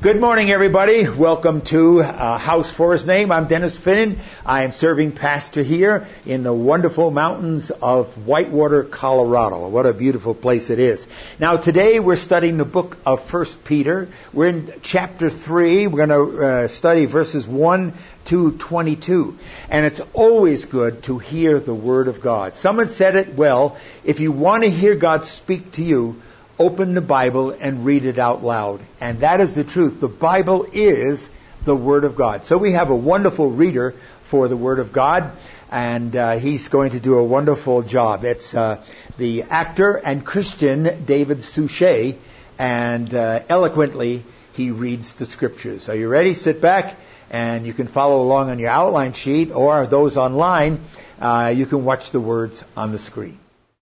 Good morning, everybody. Welcome to House for His Name. I'm Dennis Finnan. I am serving pastor here in the wonderful mountains of Whitewater, Colorado. What a beautiful place it is. Now, today we're studying the book of 1 Peter. We're in chapter 3. We're going to study verses 1 to 22. And it's always good to hear the Word of God. Someone said it well, if you want to hear God speak to you, open the Bible and read it out loud. And that is the truth. The Bible is the Word of God. So we have a wonderful reader for the Word of God, and he's going to do a wonderful job. It's the actor and Christian David Suchet, and eloquently he reads the Scriptures. Are you ready? Sit back, and you can follow along on your outline sheet, or those online, you can watch the words on the screen.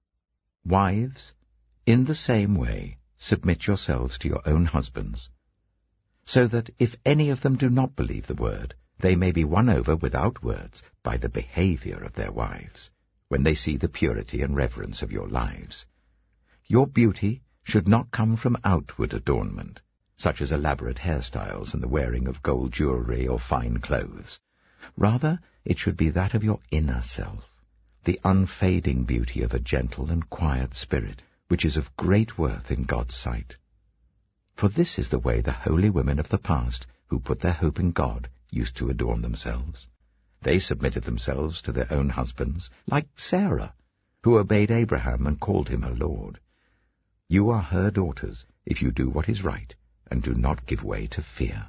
Wives, in the same way, submit yourselves to your own husbands, so that if any of them do not believe the word, they may be won over without words by the behavior of their wives, when they see the purity and reverence of your lives. Your beauty should not come from outward adornment, such as elaborate hairstyles and the wearing of gold jewelry or fine clothes. Rather, it should be that of your inner self, the unfading beauty of a gentle and quiet spirit, which is of great worth in God's sight. For this is the way the holy women of the past, who put their hope in God, used to adorn themselves. They submitted themselves to their own husbands, like Sarah, who obeyed Abraham and called him her Lord. You are her daughters, if you do what is right, and do not give way to fear.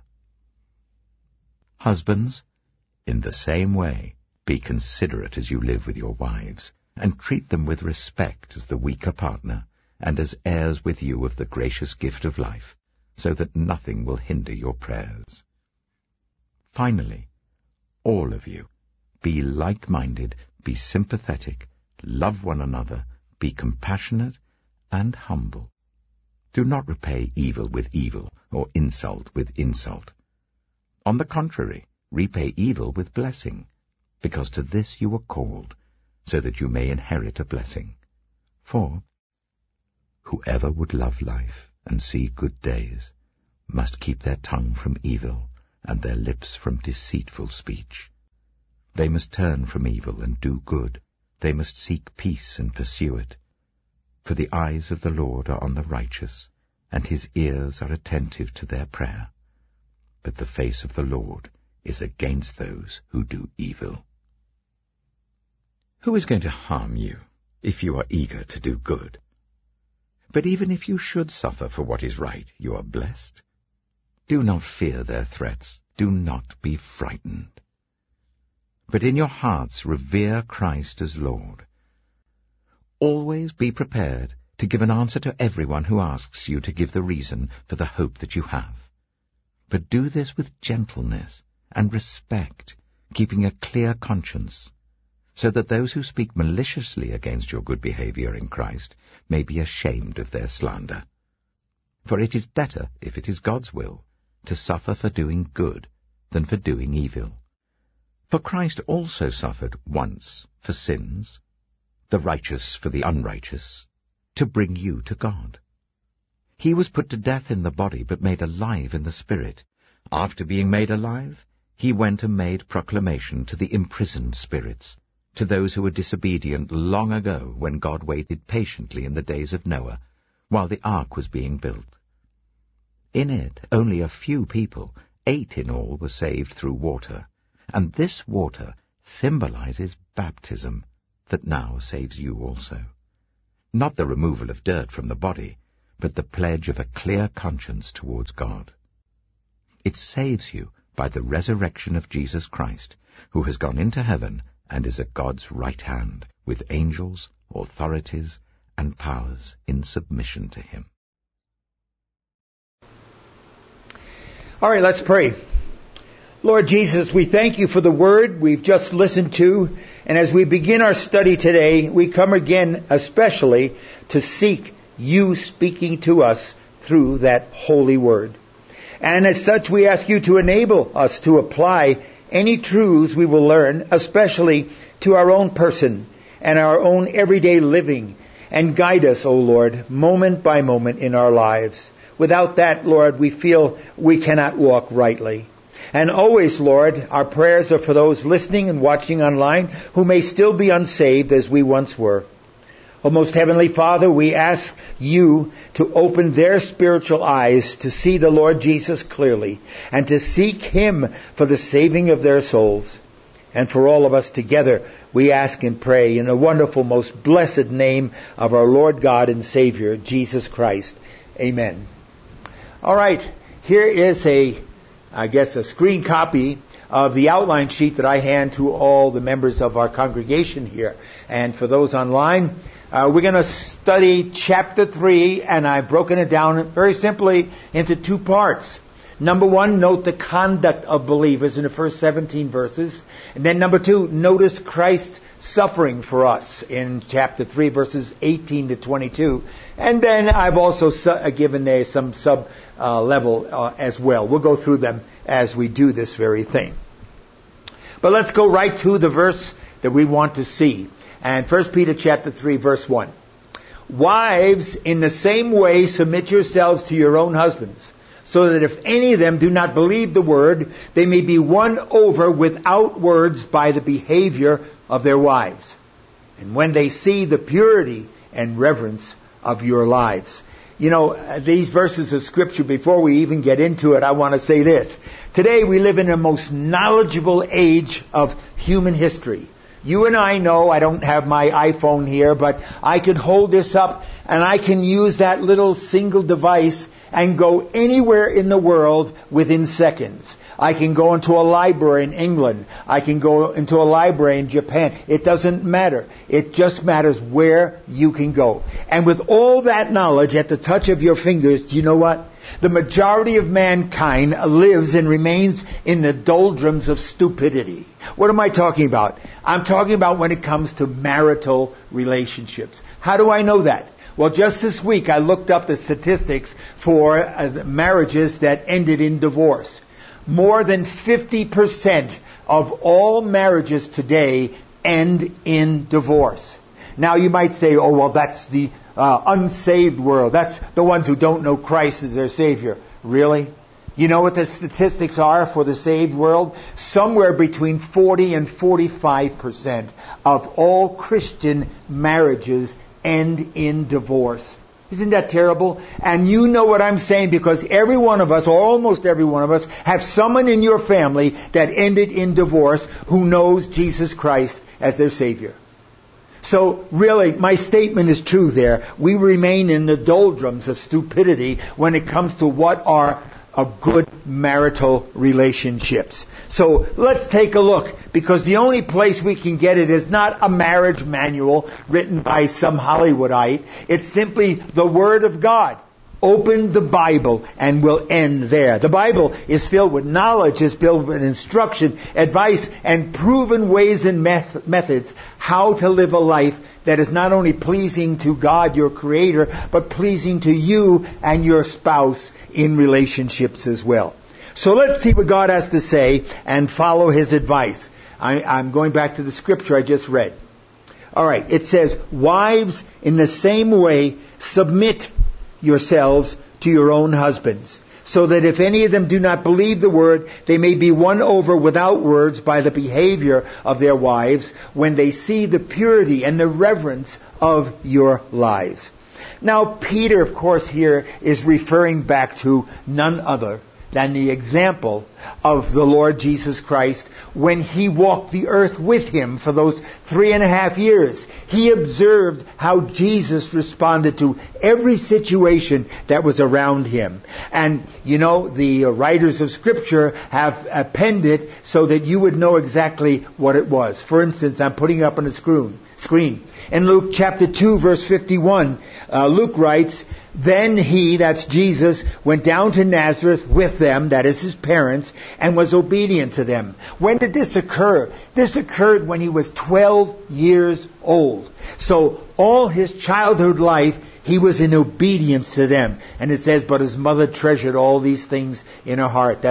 Husbands, in the same way, be considerate as you live with your wives, and treat them with respect as the weaker partner, and as heirs with you of the gracious gift of life, so that nothing will hinder your prayers. Finally, all of you, be like-minded, be sympathetic, love one another, be compassionate and humble. Do not repay evil with evil, or insult with insult. On the contrary, repay evil with blessing, because to this you were called, so that you may inherit a blessing. For whoever would love life and see good days must keep their tongue from evil and their lips from deceitful speech. They must turn from evil and do good. They must seek peace and pursue it. For the eyes of the Lord are on the righteous, and his ears are attentive to their prayer. But the face of the Lord is against those who do evil. Who is going to harm you if you are eager to do good? But even if you should suffer for what is right, you are blessed. Do not fear their threats. Do not be frightened. But in your hearts revere Christ as Lord. Always be prepared to give an answer to everyone who asks you to give the reason for the hope that you have. But do this with gentleness and respect, keeping a clear conscience, so that those who speak maliciously against your good behavior in Christ may be ashamed of their slander. For it is better, if it is God's will, to suffer for doing good than for doing evil. For Christ also suffered once for sins, the righteous for the unrighteous, to bring you to God. He was put to death in the body, but made alive in the spirit. After being made alive, he went and made proclamation to the imprisoned spirits, to those who were disobedient long ago, when God waited patiently in the days of Noah, while the ark was being built. In it, only a few people, 8 in all, were saved through water, and this water symbolizes baptism, that now saves you also. Not the removal of dirt from the body, but the pledge of a clear conscience towards God. It saves you by the resurrection of Jesus Christ, who has gone into heaven and is at God's right hand, with angels, authorities, and powers in submission to him. All right, let's pray. Lord Jesus, we thank you for the word we've just listened to. And as we begin our study today, we come again especially to seek you speaking to us through that holy word. And as such, we ask you to enable us to apply any truths we will learn, especially to our own person and our own everyday living, and guide us, O Lord, moment by moment in our lives. Without that, Lord, we feel we cannot walk rightly. And always, Lord, our prayers are for those listening and watching online who may still be unsaved as we once were. O most Heavenly Father, we ask you to open their spiritual eyes to see the Lord Jesus clearly and to seek him for the saving of their souls. And for all of us together, we ask and pray in the wonderful, most blessed name of our Lord God and Savior, Jesus Christ. Amen. All right, here is a screen copy of the outline sheet that I hand to all the members of our congregation here. And for those online, we're going to study chapter 3, and I've broken it down very simply into 2 parts. Number 1, note the conduct of believers in the first 17 verses. And then number 2, notice Christ's suffering for us in chapter 3, verses 18 to 22. And then I've also given there some sub-level as well. We'll go through them as we do this very thing. But let's go right to the verse that we want to see. And 1 Peter chapter 3, verse 1. Wives, in the same way, submit yourselves to your own husbands, so that if any of them do not believe the word, they may be won over without words by the behavior of their wives. And when they see the purity and reverence of your lives. You know, these verses of Scripture, before we even get into it, I want to say this. Today we live in the most knowledgeable age of human history. You and I know, I don't have my iPhone here, but I can hold this up and I can use that little single device and go anywhere in the world within seconds. I can go into a library in England. I can go into a library in Japan. It doesn't matter. It just matters where you can go. And with all that knowledge at the touch of your fingers, do you know what? The majority of mankind lives and remains in the doldrums of stupidity. What am I talking about? I'm talking about when it comes to marital relationships. How do I know that? Well, just this week I looked up the statistics for marriages that ended in divorce. More than 50% of all marriages today end in divorce. Now you might say, oh, well, that's the unsaved world. That's the ones who don't know Christ as their Savior. Really? You know what the statistics are for the saved world? Somewhere between 40 and 45% of all Christian marriages end in divorce. Isn't that terrible? And you know what I'm saying because every one of us, or almost every one of us, have someone in your family that ended in divorce who knows Jesus Christ as their Savior. So really, my statement is true there. We remain in the doldrums of stupidity when it comes to what are good marital relationships. So let's take a look, because the only place we can get it is not a marriage manual written by some Hollywoodite. It's simply the Word of God. Open the Bible and we'll end there. The Bible is filled with knowledge, is filled with instruction, advice, and proven ways and methods how to live a life that is not only pleasing to God, your Creator, but pleasing to you and your spouse in relationships as well. So let's see what God has to say and follow His advice. I'm going back to the scripture I just read. All right, it says, wives, in the same way, submit yourselves to your own husbands, so that if any of them do not believe the word, they may be won over without words by the behavior of their wives when they see the purity and the reverence of your lives. Now, Peter, of course, here is referring back to none other than the example of the Lord Jesus Christ when He walked the earth with Him for those 3.5 years. He observed how Jesus responded to every situation that was around Him. And, you know, the writers of Scripture have penned it so that you would know exactly what it was. For instance, I'm putting it up on the screen. In Luke chapter 2, verse 51, Luke writes, then he, that's Jesus, went down to Nazareth with them, that is his parents, and was obedient to them. When did this occur? This occurred when he was 12 years old. So all his childhood life, he was in obedience to them. And it says, but his mother treasured all these things in her heart. That's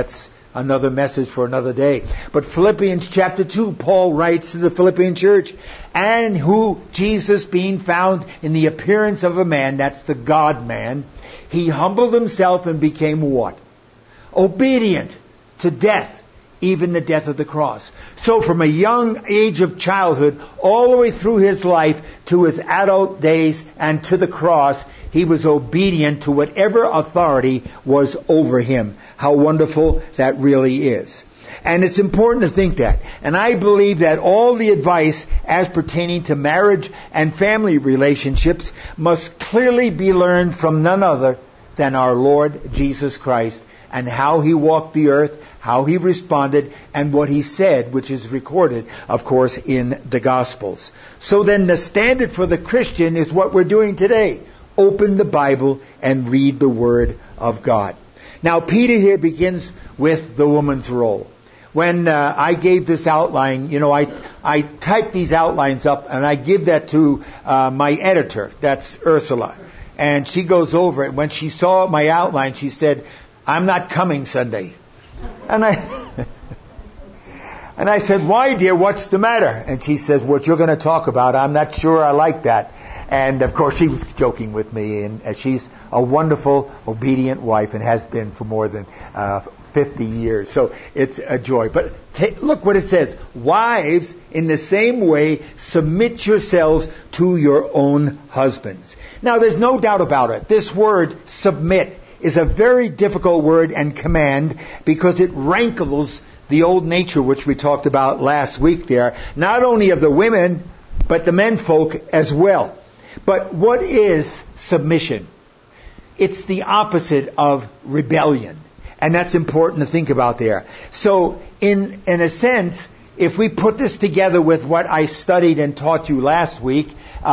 another message for another day. But Philippians chapter 2, Paul writes to the Philippian church, and who Jesus being found in the appearance of a man, that's the God-man, he humbled himself and became what? Obedient to death, even the death of the cross. So from a young age of childhood, all the way through his life to his adult days and to the cross, he was obedient to whatever authority was over him. How wonderful that really is. And it's important to think that. And I believe that all the advice as pertaining to marriage and family relationships must clearly be learned from none other than our Lord Jesus Christ, and how he walked the earth, how he responded, and what he said, which is recorded, of course, in the Gospels. So then the standard for the Christian is what we're doing today. Open the Bible and read the Word of God. Now, Peter here begins with the woman's role. When I gave this outline, I type these outlines up and I give that to my editor, that's Ursula. And she goes over it. When she saw my outline, she said, "I'm not coming Sunday." And I said, "Why, dear? What's the matter?" And she says, "What you're going to talk about, I'm not sure I like that." And of course, she was joking with me. And she's a wonderful, obedient wife and has been for more than 50 years. So it's a joy. But look what it says. Wives, in the same way, submit yourselves to your own husbands. Now, there's no doubt about it. This word, submit, is a very difficult word and command because it rankles the old nature which we talked about last week there, not only of the women, but the menfolk as well. But what is submission? It's the opposite of rebellion. And that's important to think about there. So, in a sense, if we put this together with what I studied and taught you last week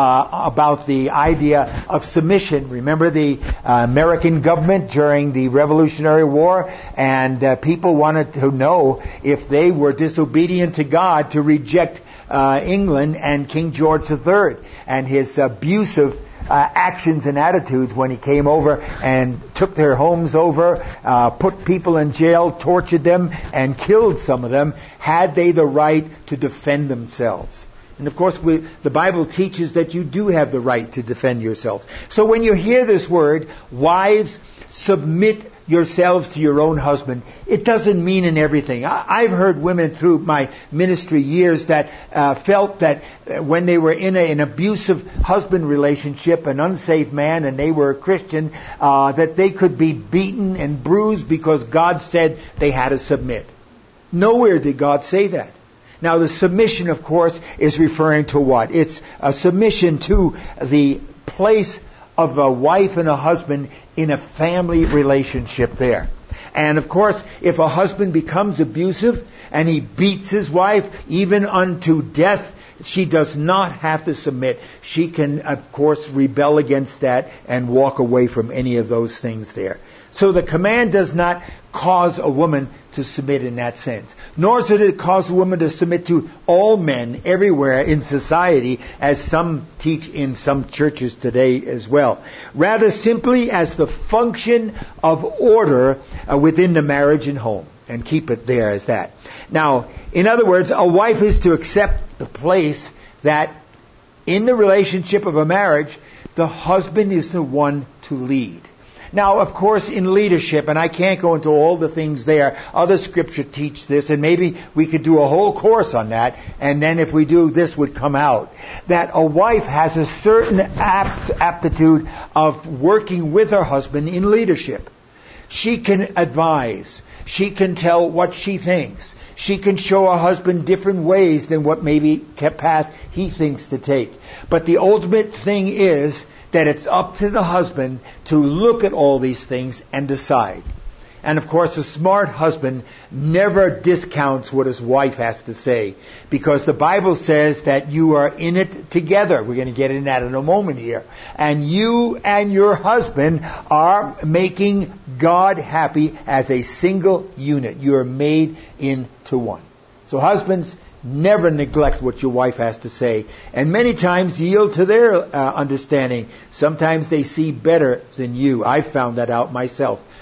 about the idea of submission. Remember the American government during the Revolutionary War? And people wanted to know if they were disobedient to God to reject England and King George III and his abusive actions and attitudes when he came over and took their homes over, put people in jail, tortured them, and killed some of them. Had they the right to defend themselves? And of course, the Bible teaches that you do have the right to defend yourselves. So when you hear this word, wives, submit yourselves to your own husband, it doesn't mean in everything. I've heard women through my ministry years that felt that when they were in an abusive husband relationship, an unsafe man, and they were a Christian, that they could be beaten and bruised because God said they had to submit. Nowhere did God say that. Now, the submission, of course, is referring to what? It's a submission to the place of a wife and a husband in a family relationship there. And of course, if a husband becomes abusive and he beats his wife even unto death, she does not have to submit. She can, of course, rebel against that and walk away from any of those things there. So the command does not cause a woman to submit in that sense. Nor does it cause a woman to submit to all men everywhere in society, as some teach in some churches today as well. Rather simply as the function of order within the marriage and home. And keep it there as that. Now, in other words, a wife is to accept the place that in the relationship of a marriage, the husband is the one to lead. Now, of course, in leadership, and I can't go into all the things there, other scripture teach this, and maybe we could do a whole course on that, and then if we do, this would come out. That a wife has a certain aptitude of working with her husband in leadership. She can advise. She can tell what she thinks. She can show her husband different ways than what maybe path he thinks to take. But the ultimate thing is that it's up to the husband to look at all these things and decide. And of course, a smart husband never discounts what his wife has to say, because the Bible says that you are in it together. We're going to get into that in a moment here. And you and your husband are making God happy as a single unit. You are made into one. So husbands, never neglect what your wife has to say. And many times yield to their understanding. Sometimes they see better than you. I've found that out myself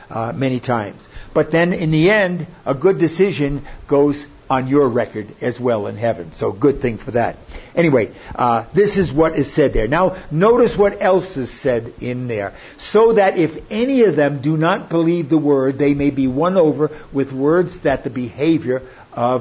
many times. But then in the end, a good decision goes on your record as well in heaven. So good thing for that. Anyway, this is what is said there. Now, notice what else is said in there. So that if any of them do not believe the word, they may be won over with words by the behavior of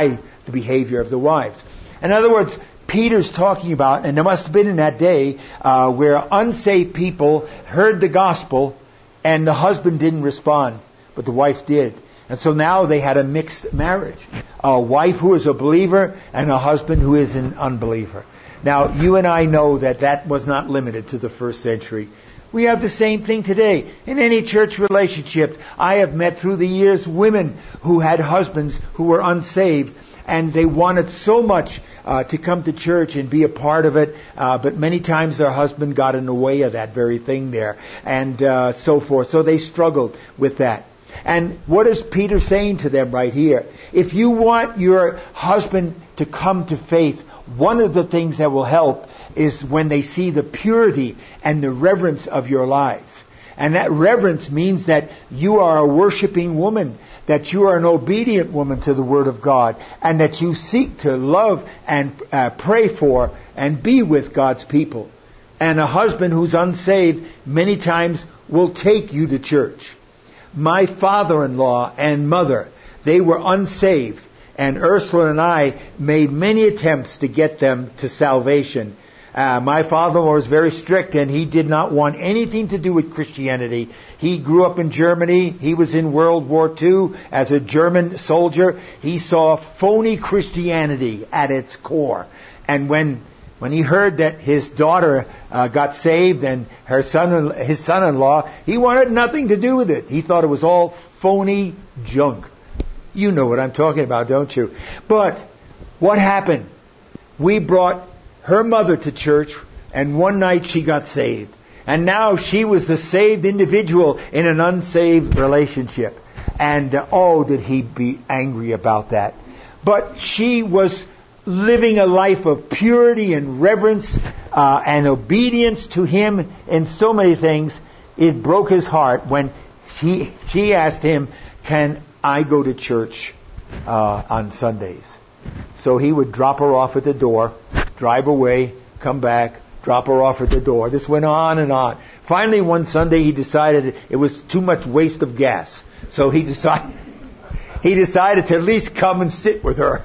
the wives. In other words, Peter's talking about, and there must have been in that day, where unsaved people heard the gospel and the husband didn't respond, but the wife did. And so now they had a mixed marriage. A wife who is a believer and a husband who is an unbeliever. Now, you and I know that was not limited to the first century. We have the same thing today. In any church relationship, I have met through the years women who had husbands who were unsaved, and they wanted so much to come to church and be a part of it, but many times their husband got in the way of that very thing there, and so forth. So they struggled with that. And what is Peter saying to them right here? If you want your husband to come to faith, one of the things that will help is when they see the purity and the reverence of your lives. And that reverence means that you are a worshiping woman, that you are an obedient woman to the Word of God, and that you seek to love and pray for and be with God's people. And a husband who's unsaved many times will take you to church. My father-in-law and mother, they were unsaved, and Ursula and I made many attempts to get them to salvation. My father-in-law was very strict, and he did not want anything to do with Christianity. He grew up in Germany. He was in World War II as a German soldier. He saw phony Christianity at its core. And when he heard that his daughter got saved and his son-in-law, he wanted nothing to do with it. He thought it was all phony junk. You know what I'm talking about, don't you? But what happened? We brought her mother to church, and one night she got saved. And now she was the saved individual in an unsaved relationship. And did he be angry about that. But she was living a life of purity and reverence and obedience to him in so many things. It broke his heart when she asked him, "Can I go to church on Sundays?" So he would drop her off at the door, drive away, come back, drop her off at the door. This went on and on. Finally, one Sunday he decided it was too much waste of gas. So he decided to at least come and sit with her.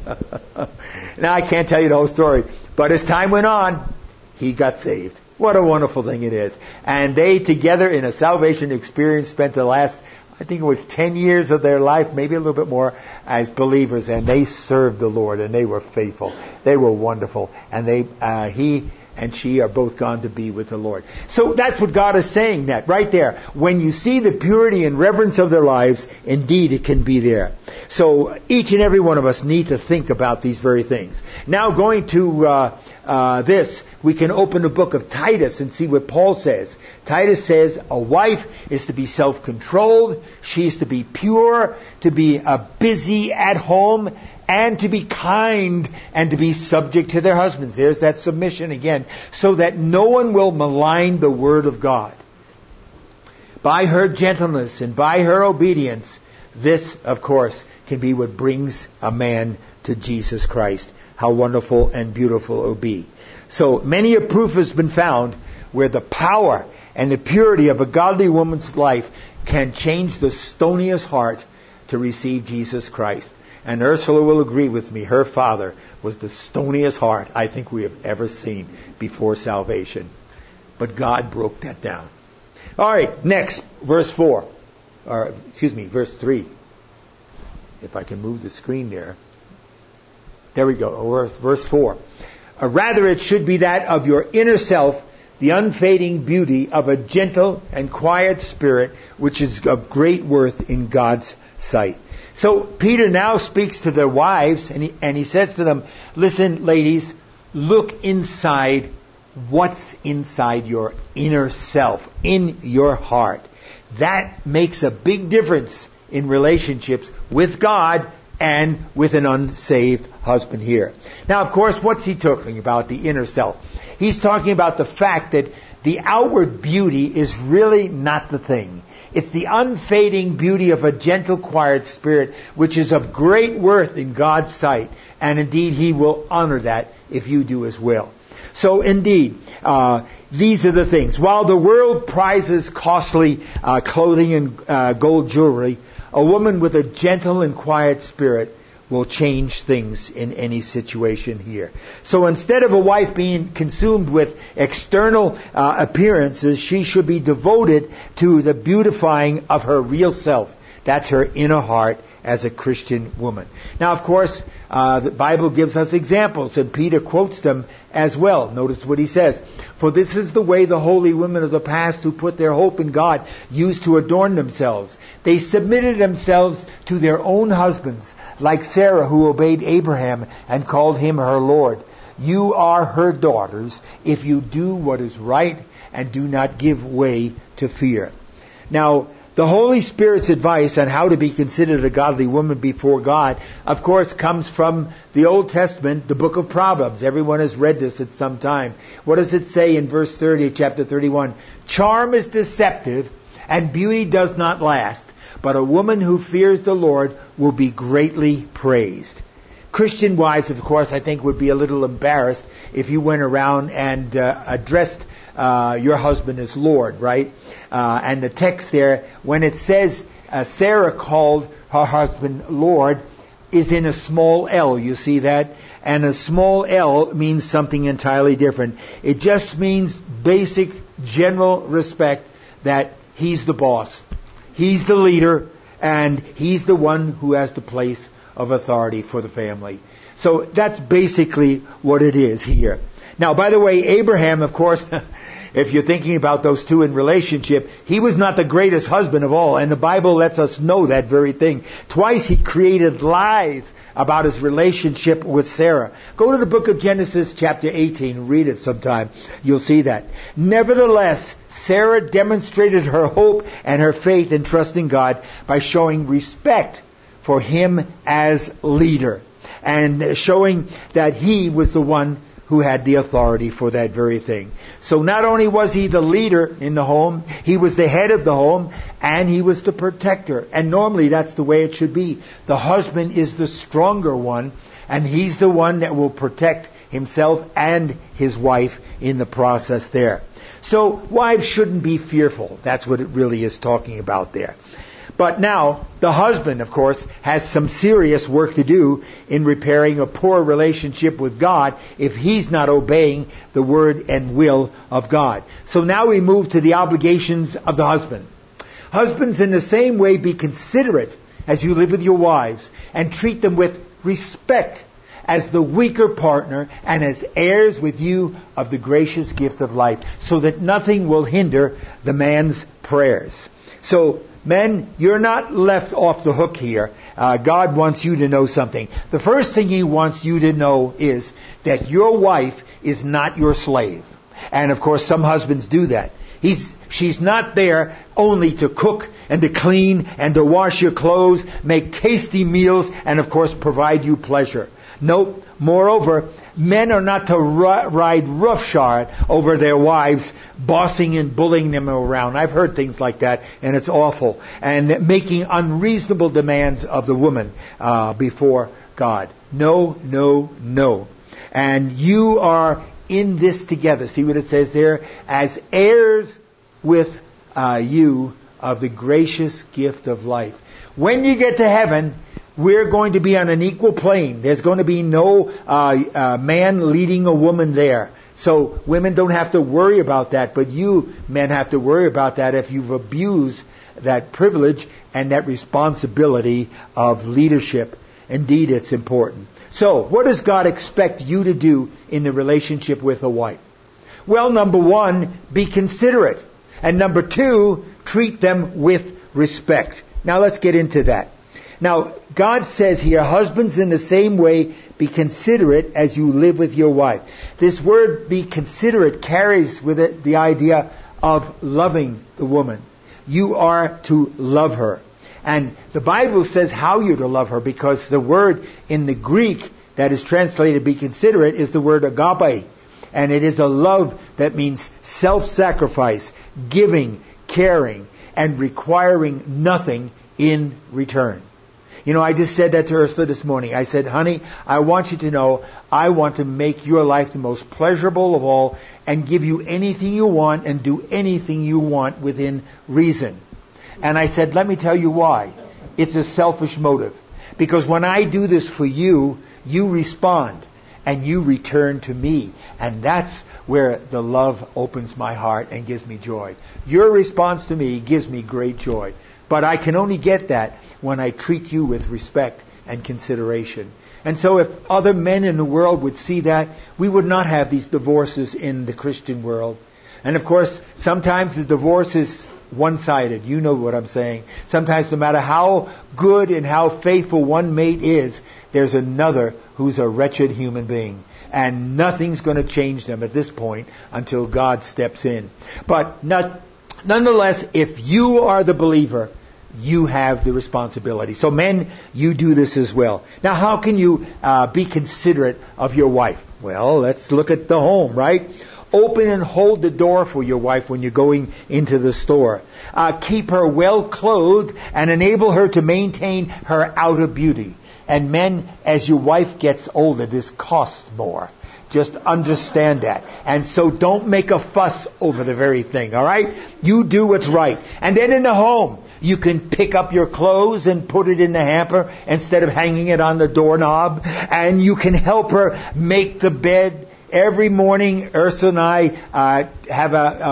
Now, I can't tell you the whole story, but as time went on, he got saved. What a wonderful thing it is. And they together in a salvation experience spent the last, I think it was 10 years of their life, maybe a little bit more, as believers, and they served the Lord, and they were faithful. They were wonderful, and he and she are both gone to be with the Lord. So that's what God is saying, that right there. When you see the purity and reverence of their lives, indeed it can be there. So each and every one of us need to think about these very things. Now going to this, we can open the book of Titus and see what Paul says. Titus says a wife is to be self-controlled, she is to be pure, to be busy at home, and to be kind and to be subject to their husbands. There's that submission again. So that no one will malign the word of God. By her gentleness and by her obedience, this, of course, can be what brings a man to Jesus Christ. How wonderful and beautiful it will be. So many a proof has been found where the power and the purity of a godly woman's life can change the stoniest heart to receive Jesus Christ. And Ursula will agree with me, her father was the stoniest heart I think we have ever seen before salvation. But God broke that down. All right, next, verse 3. If I can move the screen there. There we go, verse 4. Rather it should be that of your inner self, the unfading beauty of a gentle and quiet spirit, which is of great worth in God's sight. So Peter now speaks to their wives, and he says to them, listen, ladies, look inside what's inside your inner self, in your heart. That makes a big difference in relationships with God and with an unsaved husband here. Now, of course, what's he talking about, the inner self? He's talking about the fact that the outward beauty is really not the thing. It's the unfading beauty of a gentle, quiet spirit, which is of great worth in God's sight. And indeed, He will honor that if you do as well. So indeed, these are the things. While the world prizes costly clothing and gold jewelry, a woman with a gentle and quiet spirit will change things in any situation here. So instead of a wife being consumed with external appearances, she should be devoted to the beautifying of her real self. That's her inner heart as a Christian woman. Now, of course, the Bible gives us examples, and Peter quotes them as well. Notice what he says. For this is the way the holy women of the past who put their hope in God used to adorn themselves. They submitted themselves to their own husbands, like Sarah, who obeyed Abraham and called him her Lord. You are her daughters if you do what is right and do not give way to fear. Now, the Holy Spirit's advice on how to be considered a godly woman before God, of course, comes from the Old Testament, the book of Proverbs. Everyone has read this at some time. What does it say in verse 30 of chapter 31? Charm is deceptive and beauty does not last, but a woman who fears the Lord will be greatly praised. Christian wives, of course, I think would be a little embarrassed if you went around and addressed your husband as Lord, right? And the text there, when it says Sarah called her husband Lord, is in a small L. You see that? And a small L means something entirely different. It just means basic, general respect that he's the boss. He's the leader, and he's the one who has the place of authority for the family. So that's basically what it is here. Now, by the way, Abraham, of course, if you're thinking about those two in relationship, he was not the greatest husband of all. And the Bible lets us know that very thing. Twice he created lies about his relationship with Sarah. Go to the book of Genesis chapter 18. Read it sometime. You'll see that. Nevertheless, Sarah demonstrated her hope and her faith in trusting God by showing respect for him as leader and showing that he was the one who had the authority for that very thing. So not only was he the leader in the home, he was the head of the home, and he was the protector. And normally that's the way it should be. The husband is the stronger one, and he's the one that will protect himself and his wife in the process there. So wives shouldn't be fearful. That's what it really is talking about there. But now, the husband, of course, has some serious work to do in repairing a poor relationship with God if he's not obeying the word and will of God. So now we move to the obligations of the husband. Husbands, in the same way, be considerate as you live with your wives and treat them with respect as the weaker partner and as heirs with you of the gracious gift of life, so that nothing will hinder the man's prayers. So, men, you're not left off the hook here. God wants you to know something. The first thing He wants you to know is that your wife is not your slave. And of course, some husbands do that. She's not there only to cook and to clean and to wash your clothes, make tasty meals, and of course provide you pleasure. Nope. Moreover, men are not to ride roughshod over their wives, bossing and bullying them around. I've heard things like that, and it's awful. And making unreasonable demands of the woman before God. No, no, no. And you are in this together. See what it says there? As heirs with you of the gracious gift of life. When you get to heaven, we're going to be on an equal plane. There's going to be no man leading a woman there. So women don't have to worry about that, but you men have to worry about that if you've abused that privilege and that responsibility of leadership. Indeed, it's important. So, what does God expect you to do in the relationship with a wife? Well, number one, be considerate. And number two, treat them with respect. Now let's get into that. Now, God says here, husbands, in the same way, be considerate as you live with your wife. This word, be considerate, carries with it the idea of loving the woman. You are to love her. And the Bible says how you're to love her, because the word in the Greek that is translated be considerate is the word agape. And it is a love that means self-sacrifice, giving, caring. and requiring nothing in return. You know, I just said that to Ursula this morning. I said, honey, I want you to know I want to make your life the most pleasurable of all and give you anything you want and do anything you want within reason. And I said, let me tell you why. It's a selfish motive. Because when I do this for you, you respond and you return to me. And that's where the love opens my heart and gives me joy. Your response to me gives me great joy. But I can only get that when I treat you with respect and consideration. And so if other men in the world would see that, we would not have these divorces in the Christian world. And of course, sometimes the divorce is one-sided. You know what I'm saying. Sometimes no matter how good and how faithful one mate is, there's another who's a wretched human being. And nothing's going to change them at this point until God steps in. But nonetheless, if you are the believer, you have the responsibility. So men, you do this as well. Now, how can you be considerate of your wife? Well, let's look at the home, right? Open and hold the door for your wife when you're going into the store. Keep her well clothed and enable her to maintain her outer beauty. And men, as your wife gets older, this costs more. Just understand that. And so don't make a fuss over the very thing, all right? You do what's right. And then in the home, you can pick up your clothes and put it in the hamper instead of hanging it on the doorknob. And you can help her make the bed. Every morning, Ursula and I have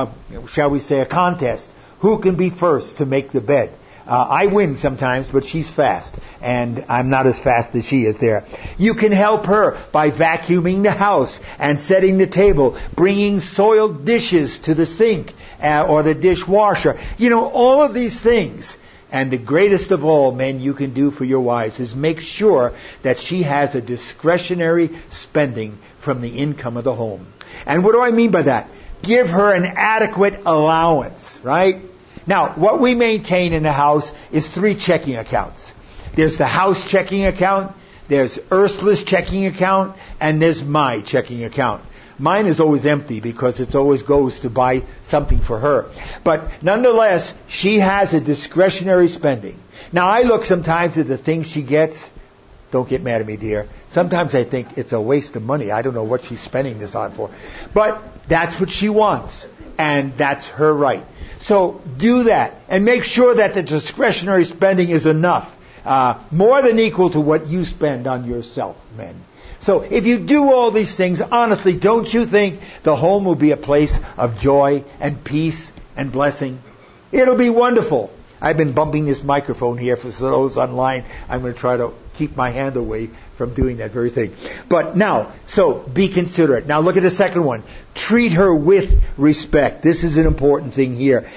a contest. Who can be first to make the bed? I win sometimes, but she's fast, and I'm not as fast as she is there. You can help her by vacuuming the house and setting the table, bringing soiled dishes to the sink or the dishwasher. You know, all of these things. And the greatest of all, men, you can do for your wives is make sure that she has a discretionary spending from the income of the home. And what do I mean by that? Give her an adequate allowance, right? Now, what we maintain in the house is 3 checking accounts. There's the house checking account, there's Ursula's checking account, and there's my checking account. Mine is always empty because it always goes to buy something for her. But nonetheless, she has a discretionary spending. Now, I look sometimes at the things she gets. Don't get mad at me, dear. Sometimes I think it's a waste of money. I don't know what she's spending this on for. But that's what she wants. And that's her right. So do that. And make sure that the discretionary spending is enough. More than equal to what you spend on yourself, men. So if you do all these things, honestly, don't you think the home will be a place of joy and peace and blessing? It'll be wonderful. I've been bumping this microphone here for those online. I'm going to try to keep my hand away from doing that very thing. But now, so be considerate. Now look at the second one. Treat her with respect. This is an important thing here.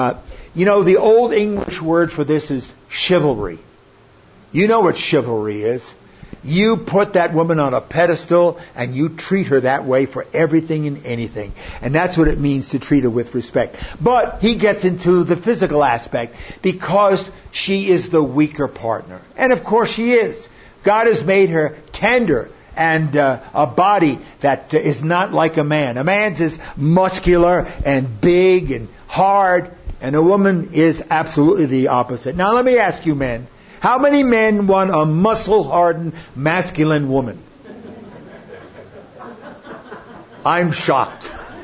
You know, the old English word for this is chivalry. You know what chivalry is. You put that woman on a pedestal and you treat her that way for everything and anything. And that's what it means to treat her with respect. But he gets into the physical aspect because she is the weaker partner. And of course she is. God has made her tender and a body that is not like a man. A man's is muscular and big and hard, and a woman is absolutely the opposite. Now let me ask you, men. How many men want a muscle-hardened, masculine woman? I'm shocked.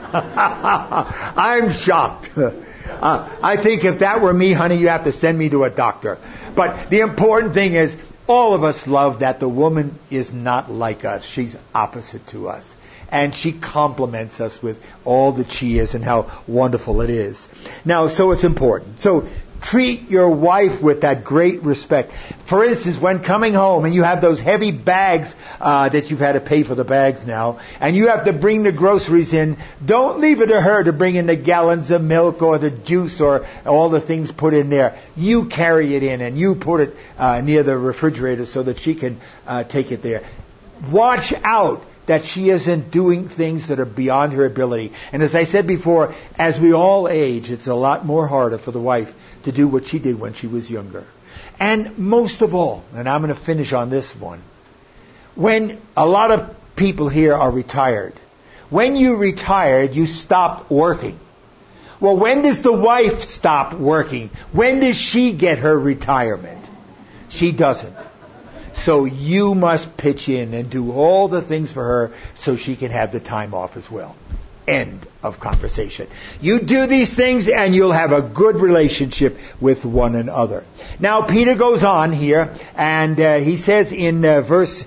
I'm shocked. I think if that were me, honey, you have to send me to a doctor. But the important thing is, all of us love that the woman is not like us. She's opposite to us. And she compliments us with all that she is and how wonderful it is. Now, so it's important. So treat your wife with that great respect. For instance, when coming home and you have those heavy bags that you've had to pay for the bags now, and you have to bring the groceries in, don't leave it to her to bring in the gallons of milk or the juice or all the things put in there. You carry it in and you put it near the refrigerator so that she can take it there. Watch out that she isn't doing things that are beyond her ability. And as I said before, as we all age, it's a lot more harder for the wife to do what she did when she was younger. And most of all, and I'm going to finish on this one, when a lot of people here are retired, when you retired, you stopped working. Well, when does the wife stop working? When does she get her retirement? She doesn't. So you must pitch in and do all the things for her so she can have the time off as well. End of conversation. You do these things and you'll have a good relationship with one another. Now Peter goes on here and he says in verse,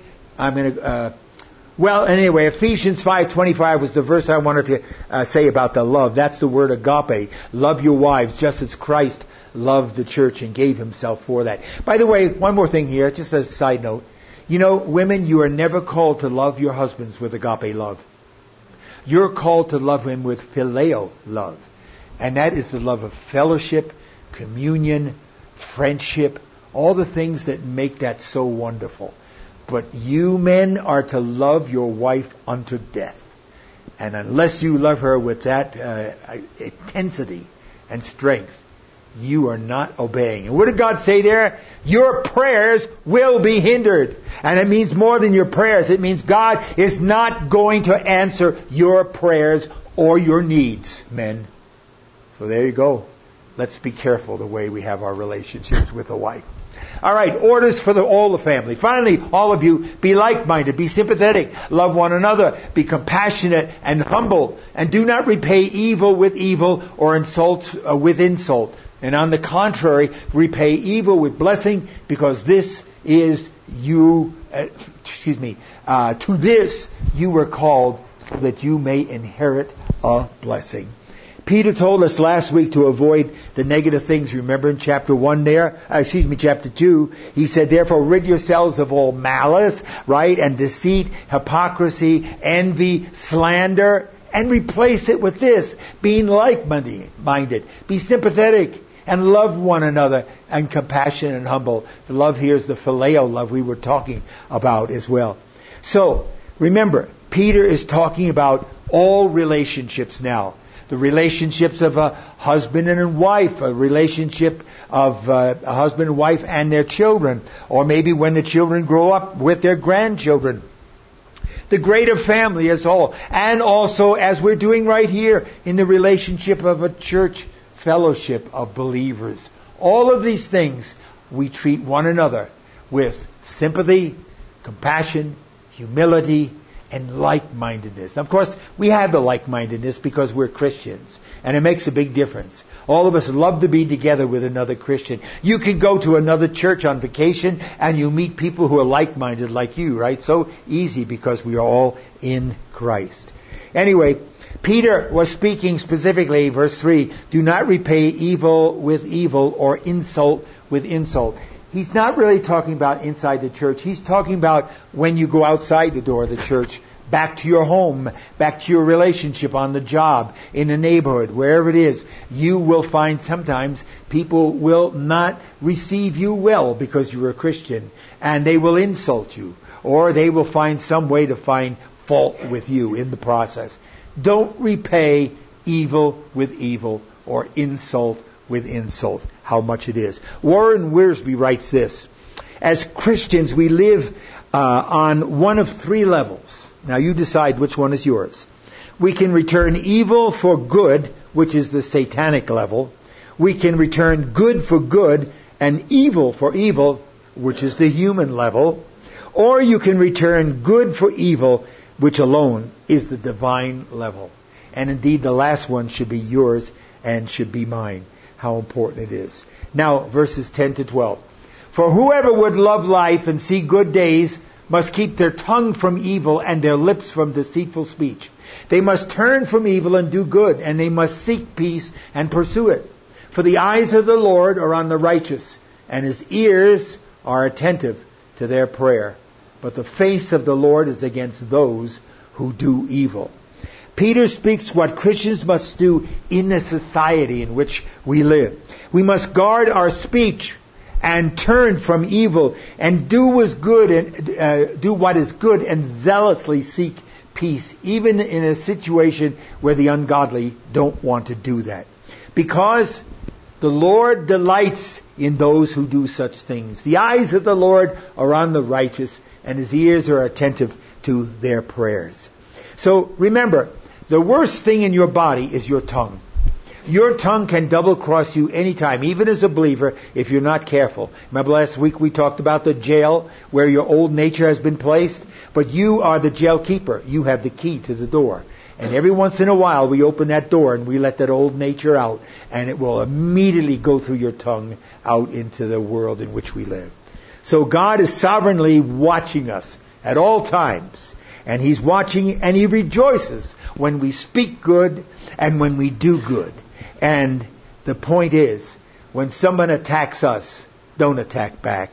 Ephesians 5:25 was the verse I wanted to say about the love. That's the word agape. Love your wives just as Christ loved the church and gave himself for that. By the way, one more thing here, just as a side note. You know, women, you are never called to love your husbands with agape love. You're called to love him with phileo love. And that is the love of fellowship, communion, friendship, all the things that make that so wonderful. But you men are to love your wife unto death. And unless you love her with that intensity and strength, you are not obeying. And what did God say there? Your prayers will be hindered. And it means more than your prayers. It means God is not going to answer your prayers or your needs, men. So there you go. Let's be careful the way we have our relationships with the wife. All right, orders for all the family. Finally, all of you, be like-minded, be sympathetic, love one another, be compassionate and humble, and do not repay evil with evil or insult with insult. And on the contrary, repay evil with blessing, because this is to this you were called, so that you may inherit a blessing. Peter told us last week to avoid the negative things. Remember in chapter 2, he said, therefore rid yourselves of all malice, right, and deceit, hypocrisy, envy, slander, and replace it with this, being like-minded, be sympathetic, and love one another, and compassionate and humble. The love here is the phileo love we were talking about as well. So, remember, Peter is talking about all relationships now. The relationships of a husband and a wife, a relationship of a husband and wife and their children, or maybe when the children grow up with their grandchildren. The greater family as a whole, and also as we're doing right here in the relationship of a church fellowship of believers. All of these things we treat one another with sympathy, compassion, humility, and like-mindedness. Now, of course, we have the like-mindedness because we're Christians, and it makes a big difference. All of us love to be together with another Christian. You can go to another church on vacation and you meet people who are like-minded like you, right? So easy because we are all in Christ. Anyway, Peter was speaking specifically, verse 3, do not repay evil with evil or insult with insult. He's not really talking about inside the church. He's talking about when you go outside the door of the church, back to your home, back to your relationship on the job, in the neighborhood, wherever it is. You will find sometimes people will not receive you well because you're a Christian, and they will insult you, or they will find some way to find fault with you in the process. Don't repay evil with evil or insult with insult, how much it is. Warren Wiersbe writes this: as Christians, we live on one of three levels. Now you decide which one is yours. We can return evil for good, which is the satanic level. We can return good for good and evil for evil, which is the human level. Or you can return good for evil, which alone is the divine level. And indeed, the last one should be yours and should be mine. How important it is. Now, verses 10 to 12. For whoever would love life and see good days must keep their tongue from evil and their lips from deceitful speech. They must turn from evil and do good, and they must seek peace and pursue it. For the eyes of the Lord are on the righteous, and his ears are attentive to their prayer. But the face of the Lord is against those who do evil. Peter speaks what Christians must do in the society in which we live. We must guard our speech and turn from evil and do what is good and zealously seek peace, even in a situation where the ungodly don't want to do that. Because the Lord delights in those who do such things. The eyes of the Lord are on the righteous, and his ears are attentive to their prayers. So remember, the worst thing in your body is your tongue. Your tongue can double-cross you anytime, even as a believer, if you're not careful. Remember last week we talked about the jail where your old nature has been placed? But you are the jail keeper. You have the key to the door. And every once in a while we open that door and we let that old nature out, and it will immediately go through your tongue out into the world in which we live. So God is sovereignly watching us at all times. And He's watching and He rejoices when we speak good and when we do good. And the point is, when someone attacks us, don't attack back.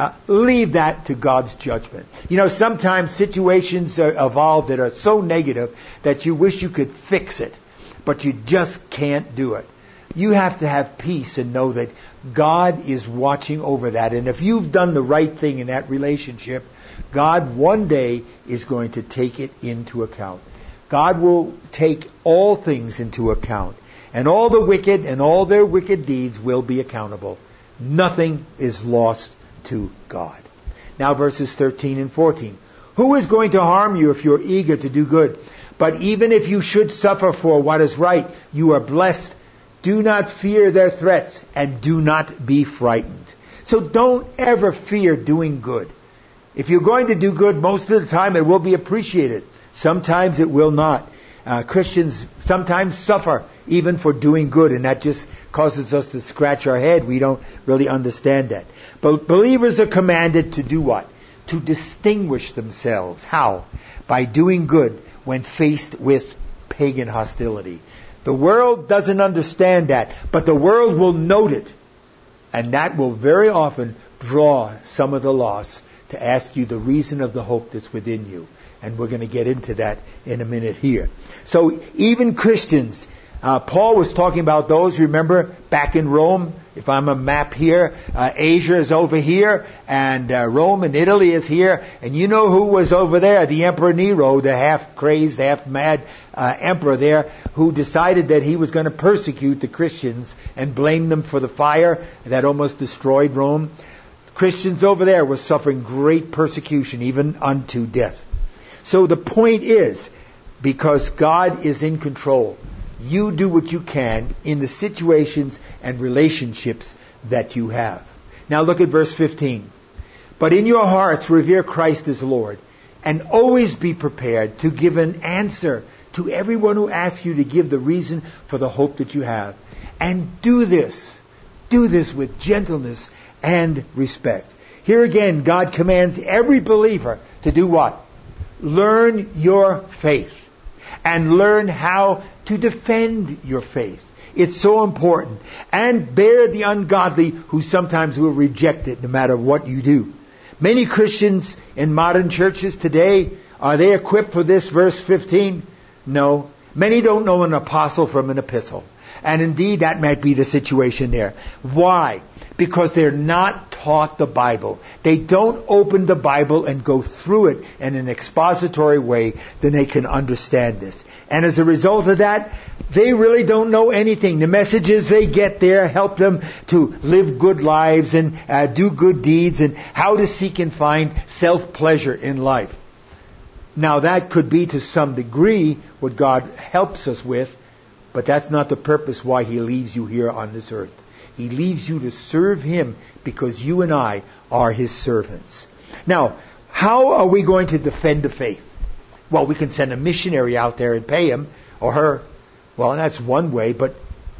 Leave that to God's judgment. You know, sometimes situations are evolved that are so negative that you wish you could fix it, but you just can't do it. You have to have peace and know that God is watching over that. And if you've done the right thing in that relationship, God one day is going to take it into account. God will take all things into account. And all the wicked and all their wicked deeds will be accountable. Nothing is lost to God. Now verses 13 and 14. Who is going to harm you if you're eager to do good? But even if you should suffer for what is right, you are blessed. Do not fear their threats and do not be frightened. So don't ever fear doing good. If you're going to do good, most of the time it will be appreciated. Sometimes it will not. Christians sometimes suffer even for doing good, and that just causes us to scratch our head. We don't really understand that. But believers are commanded to do what? To distinguish themselves. How? By doing good when faced with pagan hostility. The world doesn't understand that, but the world will note it. And that will very often draw some of the lost to ask you the reason of the hope that's within you. And we're going to get into that in a minute here. So even Christians, Paul was talking about those, remember, back in Rome. If I'm a map here, Asia is over here, and Rome and Italy is here. And you know who was over there? The Emperor Nero, the half-crazed, half-mad emperor there, who decided that he was going to persecute the Christians and blame them for the fire that almost destroyed Rome. Christians over there were suffering great persecution, even unto death. So the point is, because God is in control, you do what you can in the situations and relationships that you have. Now look at verse 15. But in your hearts revere Christ as Lord, and always be prepared to give an answer to everyone who asks you to give the reason for the hope that you have. And do this with gentleness and respect. Here again, God commands every believer to do what? Learn your faith. And learn how to defend your faith. It's so important. And bear the ungodly who sometimes will reject it no matter what you do. Many Christians in modern churches today, are they equipped for this verse 15? No. Many don't know an apostle from an epistle. And indeed, that might be the situation there. Why? Because they're not taught the Bible. They don't open the Bible and go through it in an expository way, then they can understand this. And as a result of that, they really don't know anything. The messages they get there help them to live good lives and do good deeds and how to seek and find self-pleasure in life. Now that could be to some degree what God helps us with, but that's not the purpose why He leaves you here on this earth. He leaves you to serve Him because you and I are His servants. Now, how are we going to defend the faith? Well, we can send a missionary out there and pay him or her. Well, that's one way, but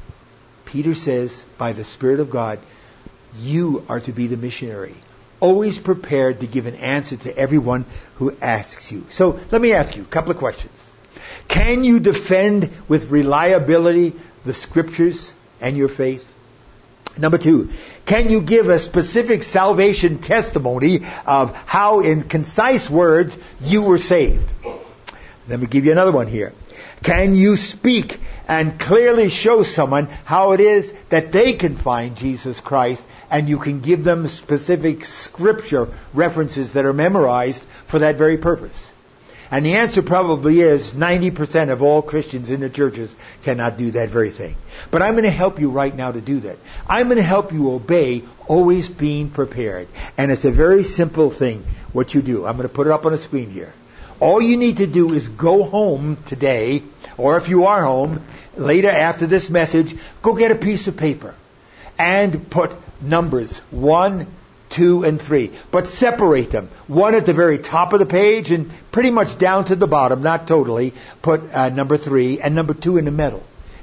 Peter says, by the Spirit of God, you are to be the missionary. Always prepared to give an answer to everyone who asks you. So, let me ask you a couple of questions. Can you defend with reliability the Scriptures and your faith? Number 2, can you give a specific salvation testimony of how in concise words you were saved? Let me give you another one here. Can you speak and clearly show someone how it is that they can find Jesus Christ, and you can give them specific scripture references that are memorized for that very purpose? And the answer probably is 90% of all Christians in the churches cannot do that very thing. But I'm going to help you right now to do that. I'm going to help you obey, always being prepared. And it's a very simple thing what you do. I'm going to put it up on the screen here. All you need to do is go home today, or if you are home, later after this message, go get a piece of paper and put numbers 1, 2, and 3. But separate them. 1 at the very top of the page and pretty much down to the bottom, not totally. Put number 3 and number 2 in the middle.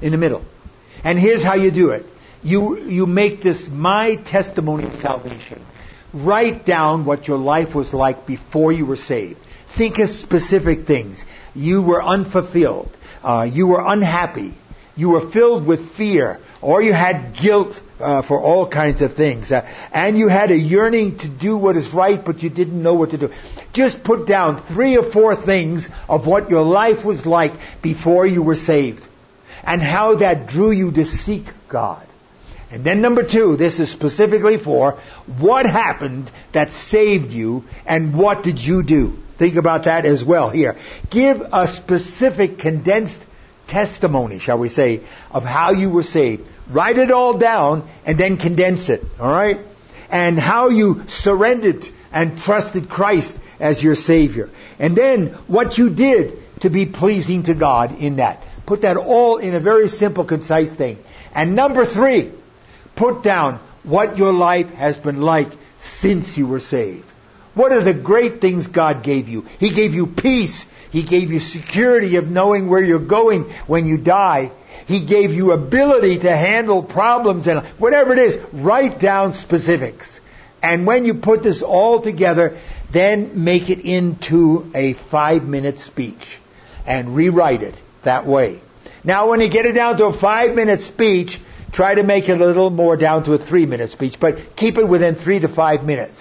And here's how you do it. You make this my testimony of salvation. Write down what your life was like before you were saved. Think of specific things. You were unfulfilled. You were unhappy. You were filled with fear. Or you had guilt for all kinds of things. And you had a yearning to do what is right, but you didn't know what to do. Just put down 3 or 4 things of what your life was like before you were saved. And how that drew you to seek God. And then number 2, this is specifically for what happened that saved you and what did you do? Think about that as well here. Give a specific condensed testimony, shall we say, of how you were saved. Write it all down and then condense it, all right? And how you surrendered and trusted Christ as your Savior. And then what you did to be pleasing to God in that. Put that all in a very simple, concise thing. And number 3, put down what your life has been like since you were saved. What are the great things God gave you? He gave you peace. He gave you security of knowing where you're going when you die. He gave you ability to handle problems and whatever it is. Write down specifics. And when you put this all together, then make it into a 5-minute speech and rewrite it that way. Now when you get it down to a 5-minute speech, try to make it a little more down to a 3-minute speech, but keep it within 3 to 5 minutes.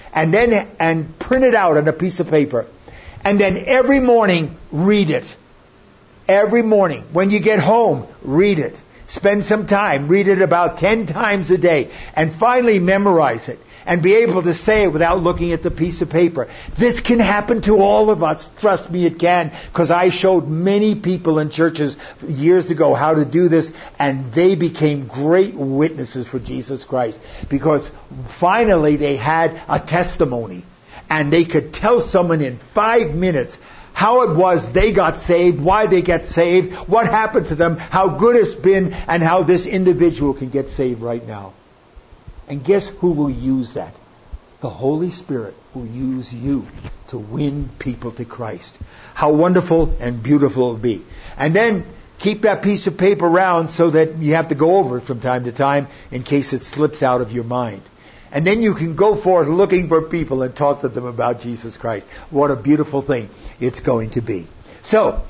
And print it out on a piece of paper. And then every morning, read it. Every morning. When you get home, read it. Spend some time. Read it about 10 times a day. And finally memorize it. And be able to say it without looking at the piece of paper. This can happen to all of us. Trust me, it can. Because I showed many people in churches years ago how to do this. And they became great witnesses for Jesus Christ. Because finally they had a testimony. And they could tell someone in 5 minutes how it was they got saved, why they get saved, what happened to them, how good it's been, and how this individual can get saved right now. And guess who will use that? The Holy Spirit will use you to win people to Christ. How wonderful and beautiful it will be. And then keep that piece of paper around so that you have to go over it from time to time in case it slips out of your mind. And then you can go forth looking for people and talk to them about Jesus Christ. What a beautiful thing it's going to be. So,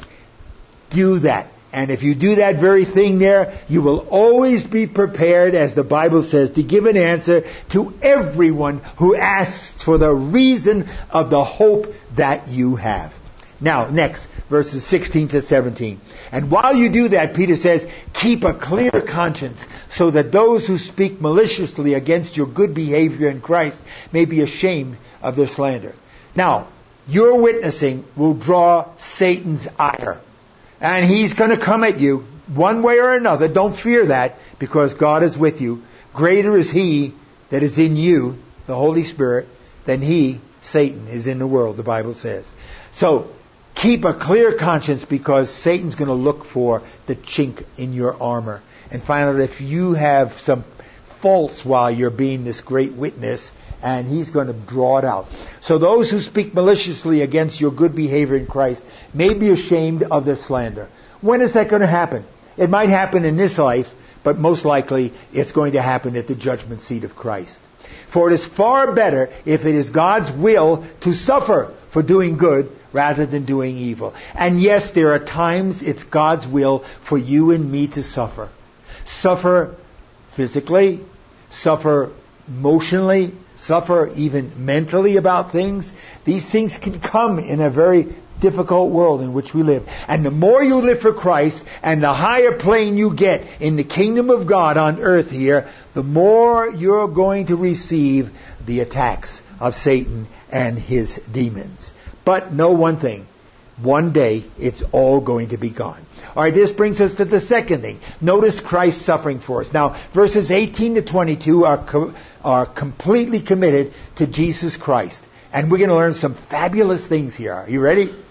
do that. And if you do that very thing there, you will always be prepared, as the Bible says, to give an answer to everyone who asks for the reason of the hope that you have. Now, next, verses 16 to 17. And while you do that, Peter says, keep a clear conscience, so that those who speak maliciously against your good behavior in Christ may be ashamed of their slander. Now, your witnessing will draw Satan's ire. And he's going to come at you one way or another. Don't fear that, because God is with you. Greater is He that is in you, the Holy Spirit, than he, Satan, is in the world, the Bible says. So, keep a clear conscience, because Satan's going to look for the chink in your armor and find out if you have some faults while you're being this great witness, and he's going to draw it out. So those who speak maliciously against your good behavior in Christ may be ashamed of their slander. When is that going to happen? It might happen in this life, but most likely it's going to happen at the judgment seat of Christ. For it is far better, if it is God's will, to suffer for doing good rather than doing evil. And yes, there are times it's God's will for you and me to suffer. Suffer physically, suffer emotionally, suffer even mentally about things. These things can come in a very difficult world in which we live. And the more you live for Christ and the higher plane you get in the kingdom of God on earth here, the more you're going to receive the attacks of Satan and his demons. But know one thing. One day, it's all going to be gone. All right, this brings us to the second thing. Notice Christ's suffering for us. Now, verses 18 to 22 are completely committed to Jesus Christ. And we're going to learn some fabulous things here. Are you ready?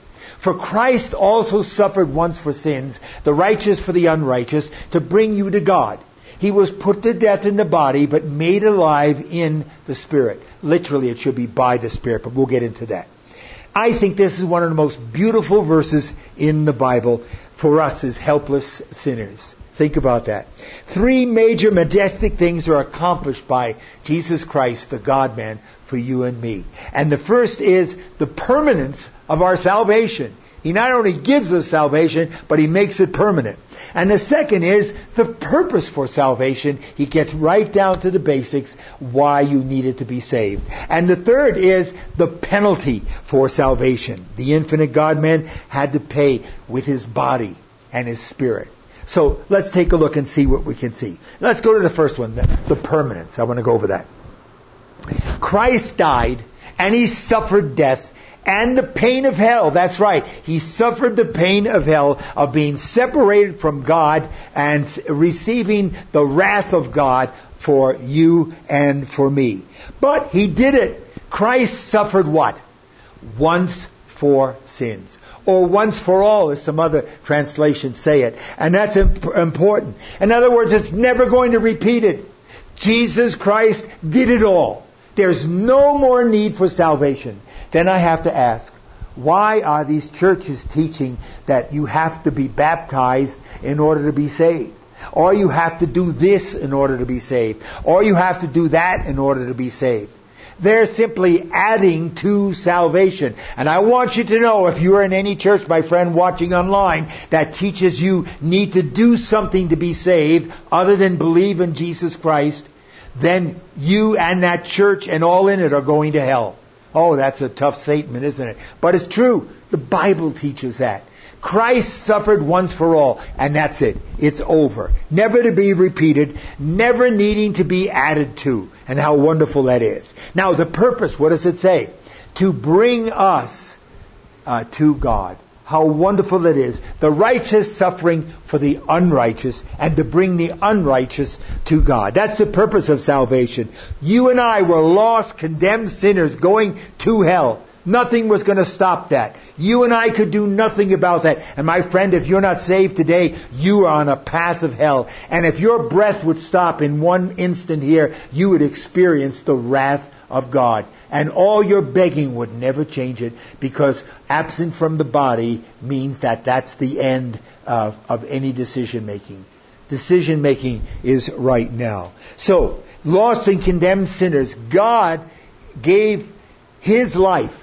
For Christ also suffered once for sins, the righteous for the unrighteous, to bring you to God. He was put to death in the body, but made alive in the Spirit. Literally, it should be by the Spirit, but we'll get into that. I think this is one of the most beautiful verses in the Bible for us as helpless sinners. Think about that. 3 major majestic things are accomplished by Jesus Christ, the God-man, for you and me. And the first is the permanence of our salvation. He not only gives us salvation, but He makes it permanent. And the second is the purpose for salvation. He gets right down to the basics, why you needed to be saved. And the third is the penalty for salvation. The infinite God-man had to pay with His body and His Spirit. So let's take a look and see what we can see. Let's go to the first one, the permanence. I want to go over that. Christ died and He suffered death and the pain of hell. That's right. He suffered the pain of hell, of being separated from God and receiving the wrath of God for you and for me. But He did it. Christ suffered what? Once for sins. Or once for all, as some other translations say it. And that's important. In other words, it's never going to repeat it. Jesus Christ did it all. There's no more need for salvation. Then I have to ask, why are these churches teaching that you have to be baptized in order to be saved? Or you have to do this in order to be saved? Or you have to do that in order to be saved? They're simply adding to salvation. And I want you to know, if you're in any church, my friend, watching online, that teaches you need to do something to be saved other than believe in Jesus Christ, then you and that church and all in it are going to hell. Oh, that's a tough statement, isn't it? But it's true. The Bible teaches that. Christ suffered once for all, and that's it. It's over. Never to be repeated, never needing to be added to. And how wonderful that is. Now, the purpose, what does it say? To bring us to God. How wonderful it is. The righteous suffering for the unrighteous, and to bring the unrighteous to God. That's the purpose of salvation. You and I were lost, condemned sinners going to hell. Nothing was going to stop that. You and I could do nothing about that. And my friend, if you're not saved today, you are on a path of hell. And if your breath would stop in one instant here, you would experience the wrath of God. And all your begging would never change it, because absent from the body means that that's the end of any decision making. Decision making is right now. So, lost and condemned sinners, God gave His life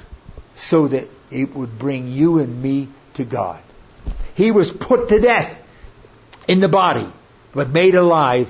so that it would bring you and me to God. He was put to death in the body, but made alive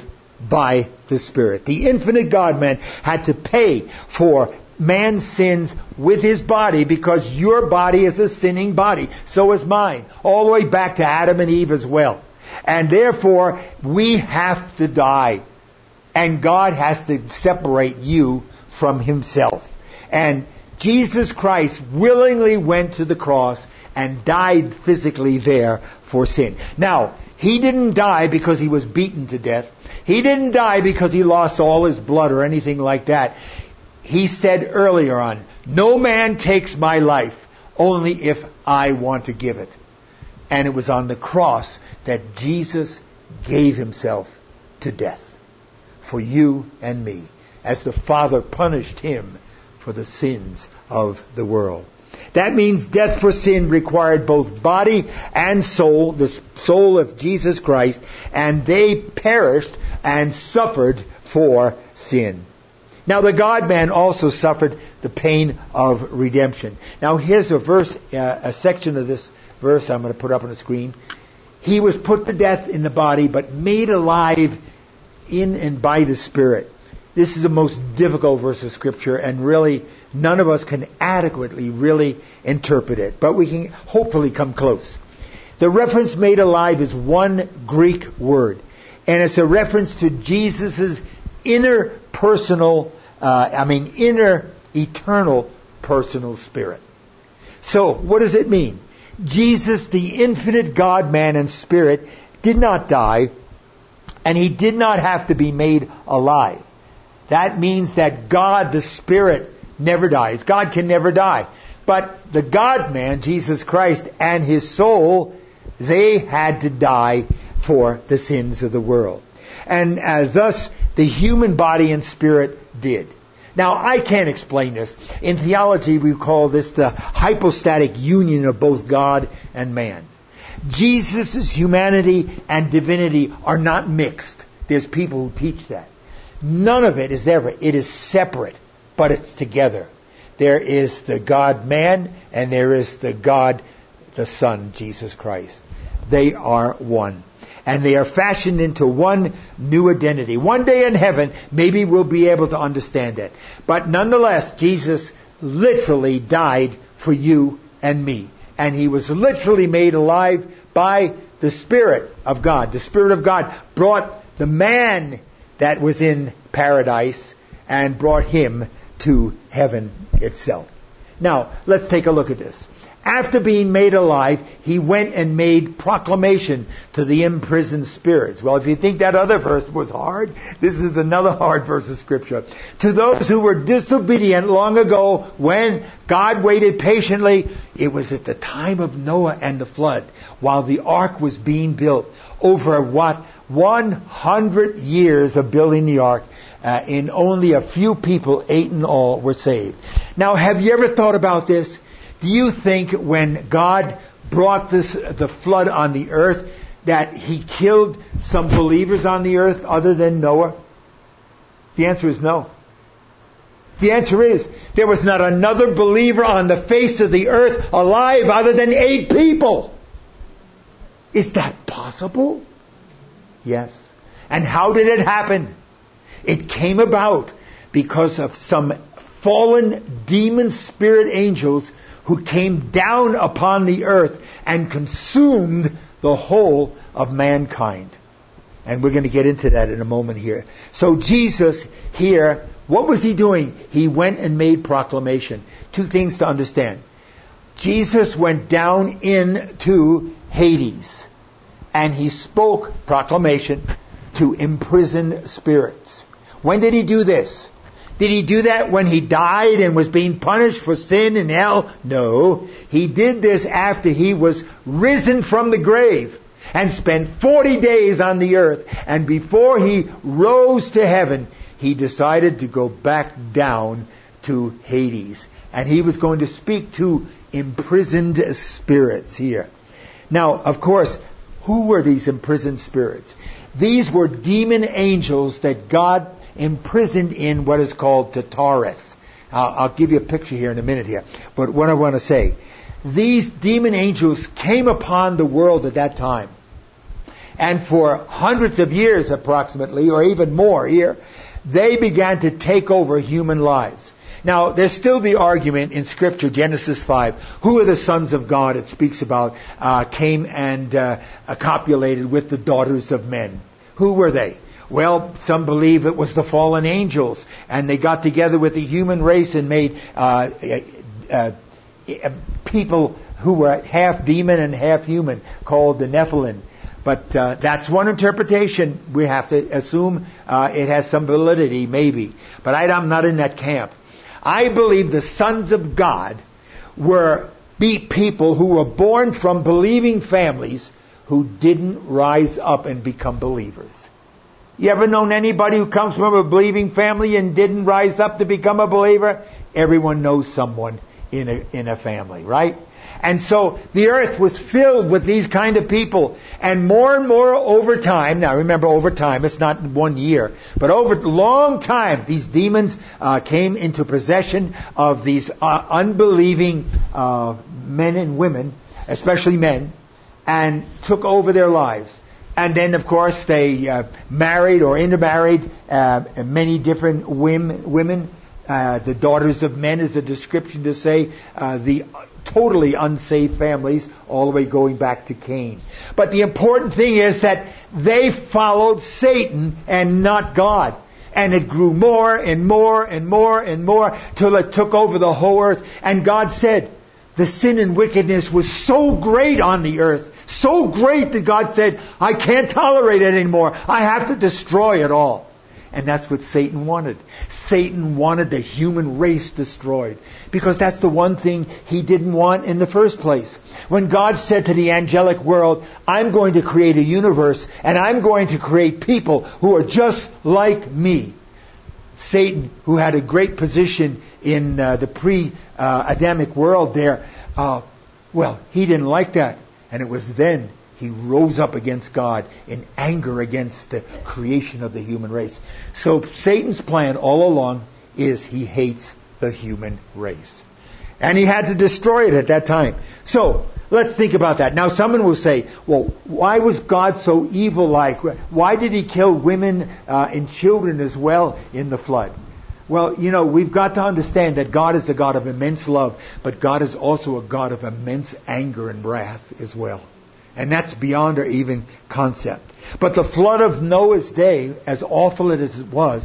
by the Spirit. The infinite God-man had to pay for man's sins with His body, because your body is a sinning body. So is mine. All the way back to Adam and Eve as well. And therefore, we have to die. And God has to separate you from Himself. And Jesus Christ willingly went to the cross and died physically there for sin. Now, He didn't die because He was beaten to death. He didn't die because He lost all His blood or anything like that. He said earlier on, no man takes my life only if I want to give it. And it was on the cross that Jesus gave Himself to death for you and me, as the Father punished Him for the sins of the world. That means death for sin required both body and soul, the soul of Jesus Christ, and they perished and suffered for sin. Now, the God-man also suffered the pain of redemption. Now, here's a verse, a section of this verse I'm going to put up on the screen. He was put to death in the body, but made alive in and by the Spirit. This is the most difficult verse of Scripture, and really none of us can adequately really interpret it. But we can hopefully come close. The reference made alive is one Greek word, and it's a reference to Jesus' inner eternal personal spirit. So, what does it mean? Jesus, the infinite God, man, and Spirit, did not die, and He did not have to be made alive. That means that God, the Spirit, never dies. God can never die. But the God-man, Jesus Christ, and His soul, they had to die for the sins of the world. And thus, the human body and spirit did. Now, I can't explain this. In theology, we call this the hypostatic union of both God and man. Jesus' humanity and divinity are not mixed. There's people who teach that. None of it is ever. It is separate, but it's together. There is the God-man, and there is the God, the Son, Jesus Christ. They are one. And they are fashioned into one new identity. One day in heaven, maybe we'll be able to understand it. But nonetheless, Jesus literally died for you and me. And He was literally made alive by the Spirit of God. The Spirit of God brought the man that was in paradise and brought him to heaven itself. Now, let's take a look at this. After being made alive, He went and made proclamation to the imprisoned spirits. Well, if you think that other verse was hard, this is another hard verse of Scripture. To those who were disobedient long ago, when God waited patiently, it was at the time of Noah and the flood, while the ark was being built. Over 100 years of building the ark, in only a few people, 8 in all, were saved. Now, have you ever thought about this? Do you think when God brought the flood on the earth that He killed some believers on the earth other than Noah? The answer is no. The answer is there was not another believer on the face of the earth alive other than 8 people. Is that possible? Yes. And how did it happen? It came about because of some fallen demon spirit angels who came down upon the earth and consumed the whole of mankind. And we're going to get into that in a moment here. So Jesus here, what was He doing? He went and made proclamation. 2 things to understand. Jesus went down into Hades and He spoke proclamation to imprisoned spirits. When did He do this? Did He do that when He died and was being punished for sin in hell? No. He did this after He was risen from the grave and spent 40 days on the earth. And before He rose to heaven, He decided to go back down to Hades. And He was going to speak to imprisoned spirits here. Now, of course, who were these imprisoned spirits? These were demon angels that God imprisoned in what is called Tartarus. I'll give you a picture here in a minute here. But what I want to say, these demon angels came upon the world at that time. And for hundreds of years approximately, or even more here, they began to take over human lives. Now, there's still the argument in Scripture, Genesis 5, who are the sons of God it speaks about, came and copulated with the daughters of men. Who were they? Well, some believe it was the fallen angels, and they got together with the human race and made people who were half demon and half human, called the Nephilim. But that's one interpretation. We have to assume it has some validity, maybe. But I'm not in that camp. I believe the sons of God were people who were born from believing families who didn't rise up and become believers. You ever known anybody who comes from a believing family and didn't rise up to become a believer? Everyone knows someone in a family, right? And so the earth was filled with these kind of people. And more over time, now remember over time, it's not 1 year, but over a long time, these demons came into possession of these unbelieving men and women, especially men, and took over their lives. And then, of course, they married or intermarried many different women. The daughters of men is a description to say the totally unsaved families, all the way going back to Cain. But the important thing is that they followed Satan and not God. And it grew more and more and more and more till it took over the whole earth. And God said the sin and wickedness was so great on the earth, so great that God said, I can't tolerate it anymore. I have to destroy it all. And that's what Satan wanted. Satan wanted the human race destroyed, because that's the one thing he didn't want in the first place. When God said to the angelic world, I'm going to create a universe, and I'm going to create people who are just like me, Satan, who had a great position in the pre-Adamic world there, he didn't like that. And it was then he rose up against God in anger against the creation of the human race. So Satan's plan all along is he hates the human race. And he had to destroy it at that time. So, let's think about that. Now someone will say, well, why was God so evil-like? Why did he kill women and children as well in the flood? Well, we've got to understand that God is a God of immense love, but God is also a God of immense anger and wrath as well. And that's beyond our even concept. But the flood of Noah's day, as awful as it was,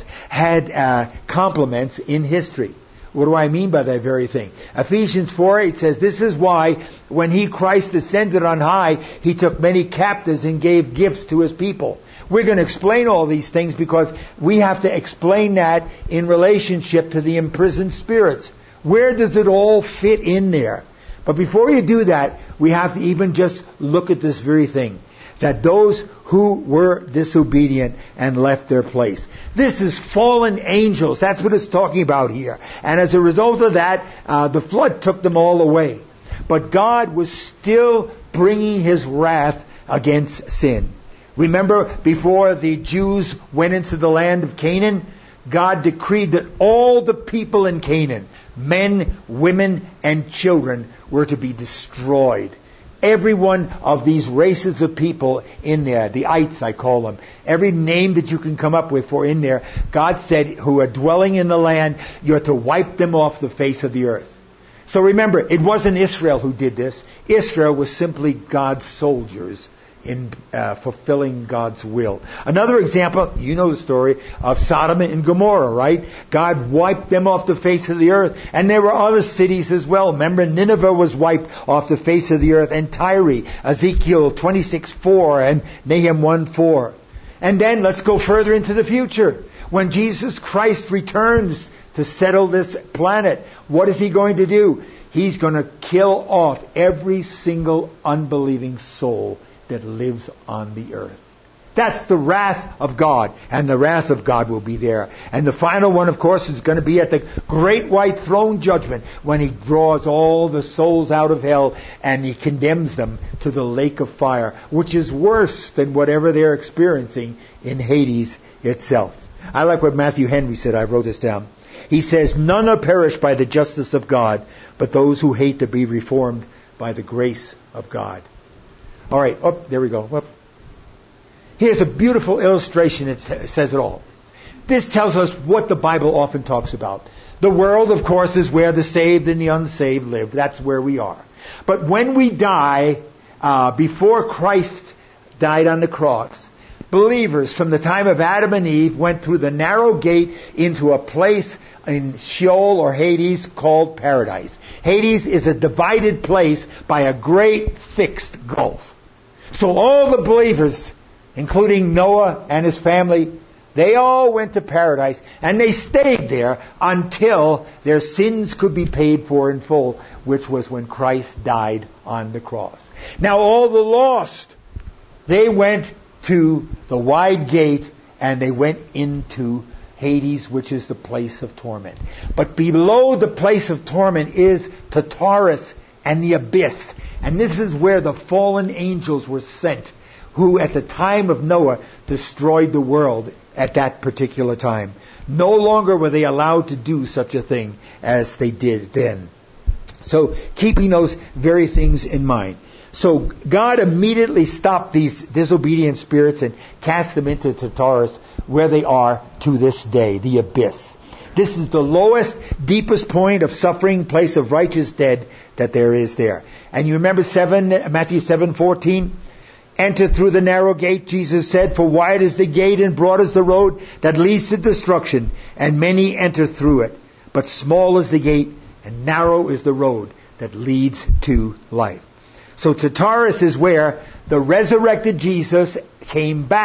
had compliments in history. What do I mean by that very thing? Ephesians 4:8 says, this is why when Christ ascended on high, he took many captives and gave gifts to his people. We're going to explain all these things because we have to explain that in relationship to the imprisoned spirits. Where does it all fit in there? But before you do that, we have to even just look at this very thing. That those who were disobedient and left their place. This is fallen angels. That's what it's talking about here. And as a result of that, the flood took them all away. But God was still bringing his wrath against sin. Remember, before the Jews went into the land of Canaan, God decreed that all the people in Canaan, men, women, and children, were to be destroyed. Every one of these races of people in there, the ites I call them, every name that you can come up with for in there, God said, who are dwelling in the land, you're to wipe them off the face of the earth. So remember, it wasn't Israel who did this. Israel was simply God's soldiers in fulfilling God's will. Another example, you know the story of Sodom and Gomorrah, right? God wiped them off the face of the earth. And there were other cities as well. Remember, Nineveh was wiped off the face of the earth, and Tyre, Ezekiel 26:4 and Nahum 1:4. And then let's go further into the future. When Jesus Christ returns to settle this planet, what is he going to do? He's going to kill off every single unbelieving soul that lives on the earth. That's the wrath of God, and the wrath of God will be there. And the final one, of course, is going to be at the great white throne judgment, when he draws all the souls out of hell and he condemns them to the lake of fire, which is worse than whatever they're experiencing in Hades itself. I like what Matthew Henry said. I wrote this down. He says, none are perished by the justice of God, but those who hate to be reformed by the grace of God. All right, there we go. Here's a beautiful illustration. It says it all. This tells us what the Bible often talks about. The world, of course, is where the saved and the unsaved live. That's where we are. But when we die, before Christ died on the cross, believers from the time of Adam and Eve went through the narrow gate into a place in Sheol or Hades called paradise. Hades is a divided place by a great fixed gulf. So all the believers, including Noah and his family, they all went to paradise, and they stayed there until their sins could be paid for in full, which was when Christ died on the cross. Now all the lost, they went to the wide gate, and they went into Hades, which is the place of torment. But below the place of torment is Tartarus and the abyss. And this is where the fallen angels were sent, who at the time of Noah destroyed the world at that particular time. No longer were they allowed to do such a thing as they did then. So keeping those very things in mind. So God immediately stopped these disobedient spirits and cast them into Tartarus, where they are to this day, the abyss. This is the lowest, deepest point of suffering, place of righteous dead that there is there. And you remember Matthew 7:14? Enter through the narrow gate, Jesus said, for wide is the gate and broad is the road that leads to destruction, and many enter through it. But small is the gate and narrow is the road that leads to life. So Tartarus is where the resurrected Jesus came back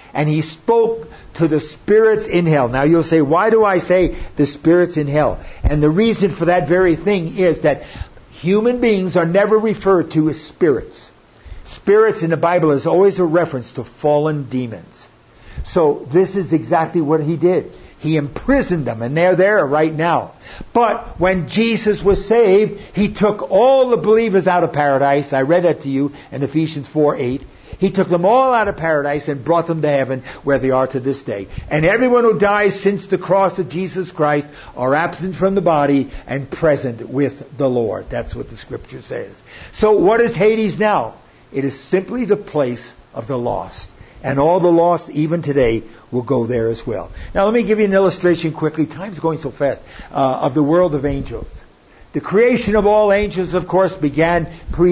and he spoke to the spirits in hell. Now you'll say, why do I say the spirits in hell? And the reason for that very thing is that human beings are never referred to as spirits. Spirits in the Bible is always a reference to fallen demons. So this is exactly what he did. He imprisoned them, and they're there right now. But when Jesus was saved, he took all the believers out of paradise. I read that to you in Ephesians 4:8. He took them all out of paradise and brought them to heaven, where they are to this day. And everyone who dies since the cross of Jesus Christ are absent from the body and present with the Lord. That's what the Scripture says. So what is Hades now? It is simply the place of the lost. And all the lost, even today, will go there as well. Now let me give you an illustration quickly. Time's going so fast. Of the world of angels. The creation of all angels, of course, began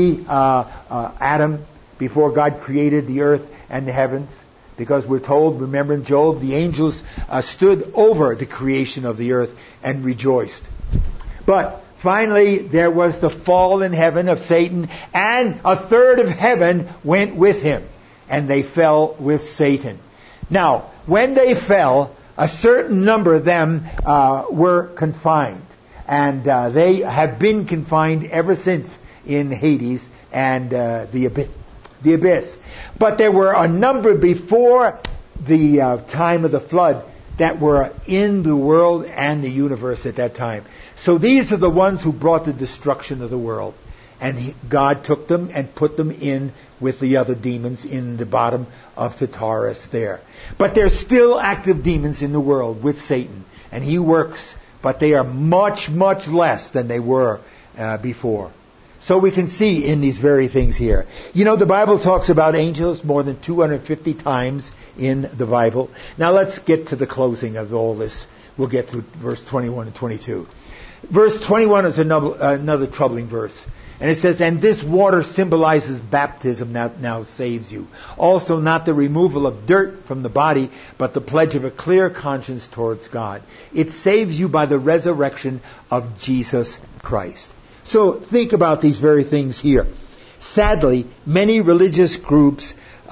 pre-Adam, before God created the earth and the heavens. Because we're told, remember in Job, the angels stood over the creation of the earth and rejoiced. But finally, there was the fall in heaven of Satan, and a third of heaven went with him. And they fell with Satan. Now, when they fell, a certain number of them were confined. And they have been confined ever since in Hades and the abyss. But there were a number before the time of the flood that were in the world and the universe at that time. So these are the ones who brought the destruction of the world. And God took them and put them in with the other demons in the bottom of Tartarus there. But there's still active demons in the world with Satan. And he works, but they are much, much less than they were before. So we can see in these very things here. You know, the Bible talks about angels more than 250 times in the Bible. Now let's get to the closing of all this. We'll get to verse 21 and 22. Verse 21 is another troubling verse. And it says, and this water symbolizes baptism now saves you. Also not the removal of dirt from the body, but the pledge of a clear conscience towards God. It saves you by the resurrection of Jesus Christ. So think about these very things here. Sadly, many religious groups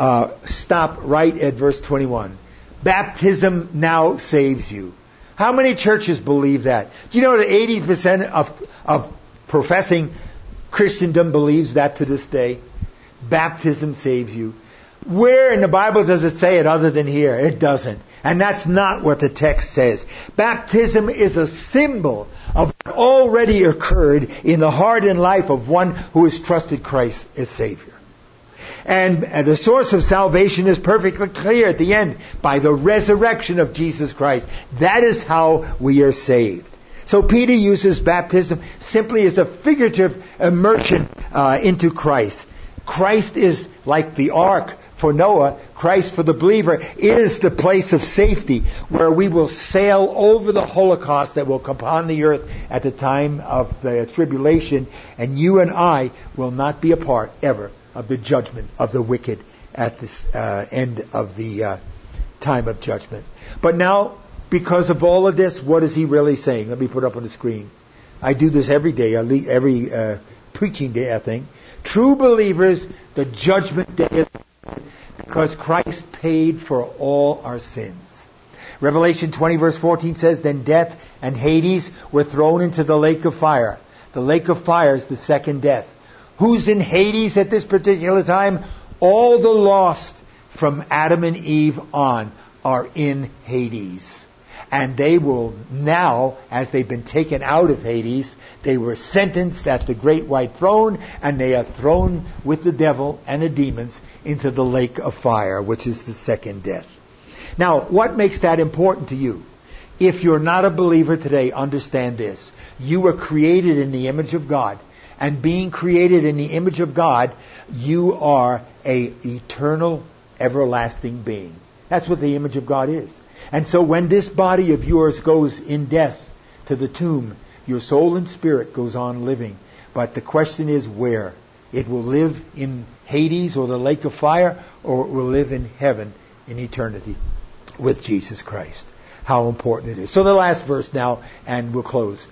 stop right at verse 21. Baptism now saves you. How many churches believe that? Do you know that 80% of professing Christendom believes that to this day? Baptism saves you. Where in the Bible does it say it other than here? It doesn't. And that's not what the text says. Baptism is a symbol of what already occurred in the heart and life of one who has trusted Christ as Savior. And the source of salvation is perfectly clear at the end. By the resurrection of Jesus Christ. That is how we are saved. So Peter uses baptism simply as a figurative immersion into Christ. Christ is like the ark for Noah. Christ for the believer is the place of safety where we will sail over the Holocaust that will come upon the earth at the time of the tribulation. And you and I will not be a part ever of the judgment of the wicked at this end of the time of judgment. But now, because of all of this, what is he really saying? Let me put up on the screen. I do this every day, every preaching day, I think. True believers, the judgment day is because Christ paid for all our sins. Revelation 20 verse 14 says, then death and Hades were thrown into the lake of fire. The lake of fire is the second death. Who's in Hades at this particular time? All the lost from Adam and Eve on are in Hades. And they will now, as they've been taken out of Hades, they were sentenced at the great white throne, and they are thrown with the devil and the demons into the lake of fire, which is the second death. Now, what makes that important to you? If you're not a believer today, understand this. You were created in the image of God. And being created in the image of God, you are an eternal, everlasting being. That's what the image of God is. And so when this body of yours goes in death to the tomb, your soul and spirit goes on living. But the question is where? It will live in Hades or the lake of fire, or it will live in heaven in eternity with Jesus Christ. How important it is. So the last verse now, and we'll close.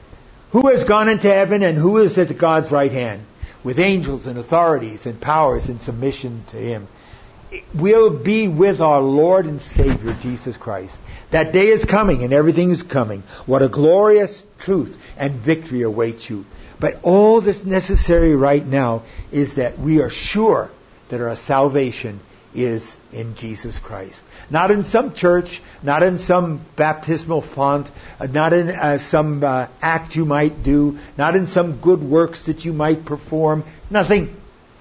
Who has gone into heaven and who is at God's right hand, with angels and authorities and powers in submission to him? we'll be with our Lord and Savior, Jesus Christ. That day is coming, and everything is coming. What a glorious truth and victory awaits you. But all that's necessary right now is that we are sure that our salvation is in Jesus Christ. Not in some church, not in some baptismal font, not in some act you might do, not in some good works that you might perform. Nothing.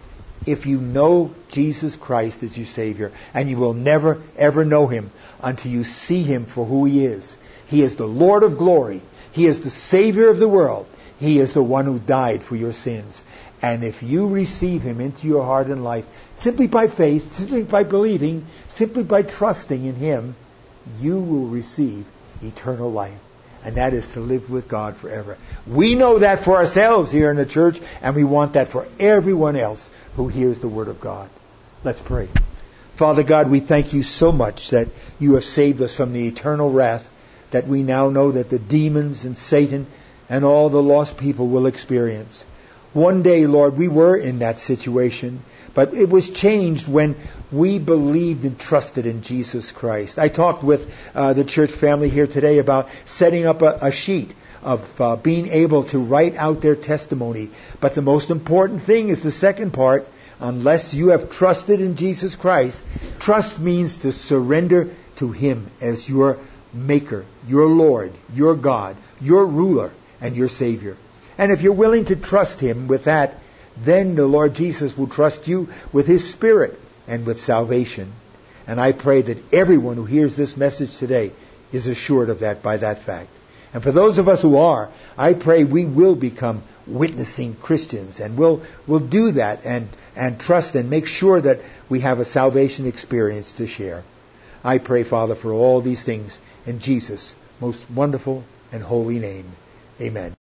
If you know Jesus Christ as your Savior, and you will never, ever know Him until you see Him for who He is. He is the Lord of glory. He is the Savior of the world. He is the one who died for your sins. And if you receive Him into your heart and life, simply by faith, simply by believing, simply by trusting in Him, you will receive eternal life. And that is to live with God forever. We know that for ourselves here in the church, and we want that for everyone else who hears the Word of God. Let's pray. Father God, we thank You so much that You have saved us from the eternal wrath that we now know that the demons and Satan and all the lost people will experience. One day, Lord, we were in that situation, but it was changed when we believed and trusted in Jesus Christ. I talked with the church family here today about setting up a sheet of being able to write out their testimony. But the most important thing is the second part. Unless you have trusted in Jesus Christ, trust means to surrender to Him as your Maker, your Lord, your God, your ruler, and your Savior. And if you're willing to trust Him with that, then the Lord Jesus will trust you with His Spirit and with salvation. And I pray that everyone who hears this message today is assured of that by that fact. And for those of us who are, I pray we will become witnessing Christians, and we'll do that and trust and make sure that we have a salvation experience to share. I pray, Father, for all these things in Jesus' most wonderful and holy name. Amen.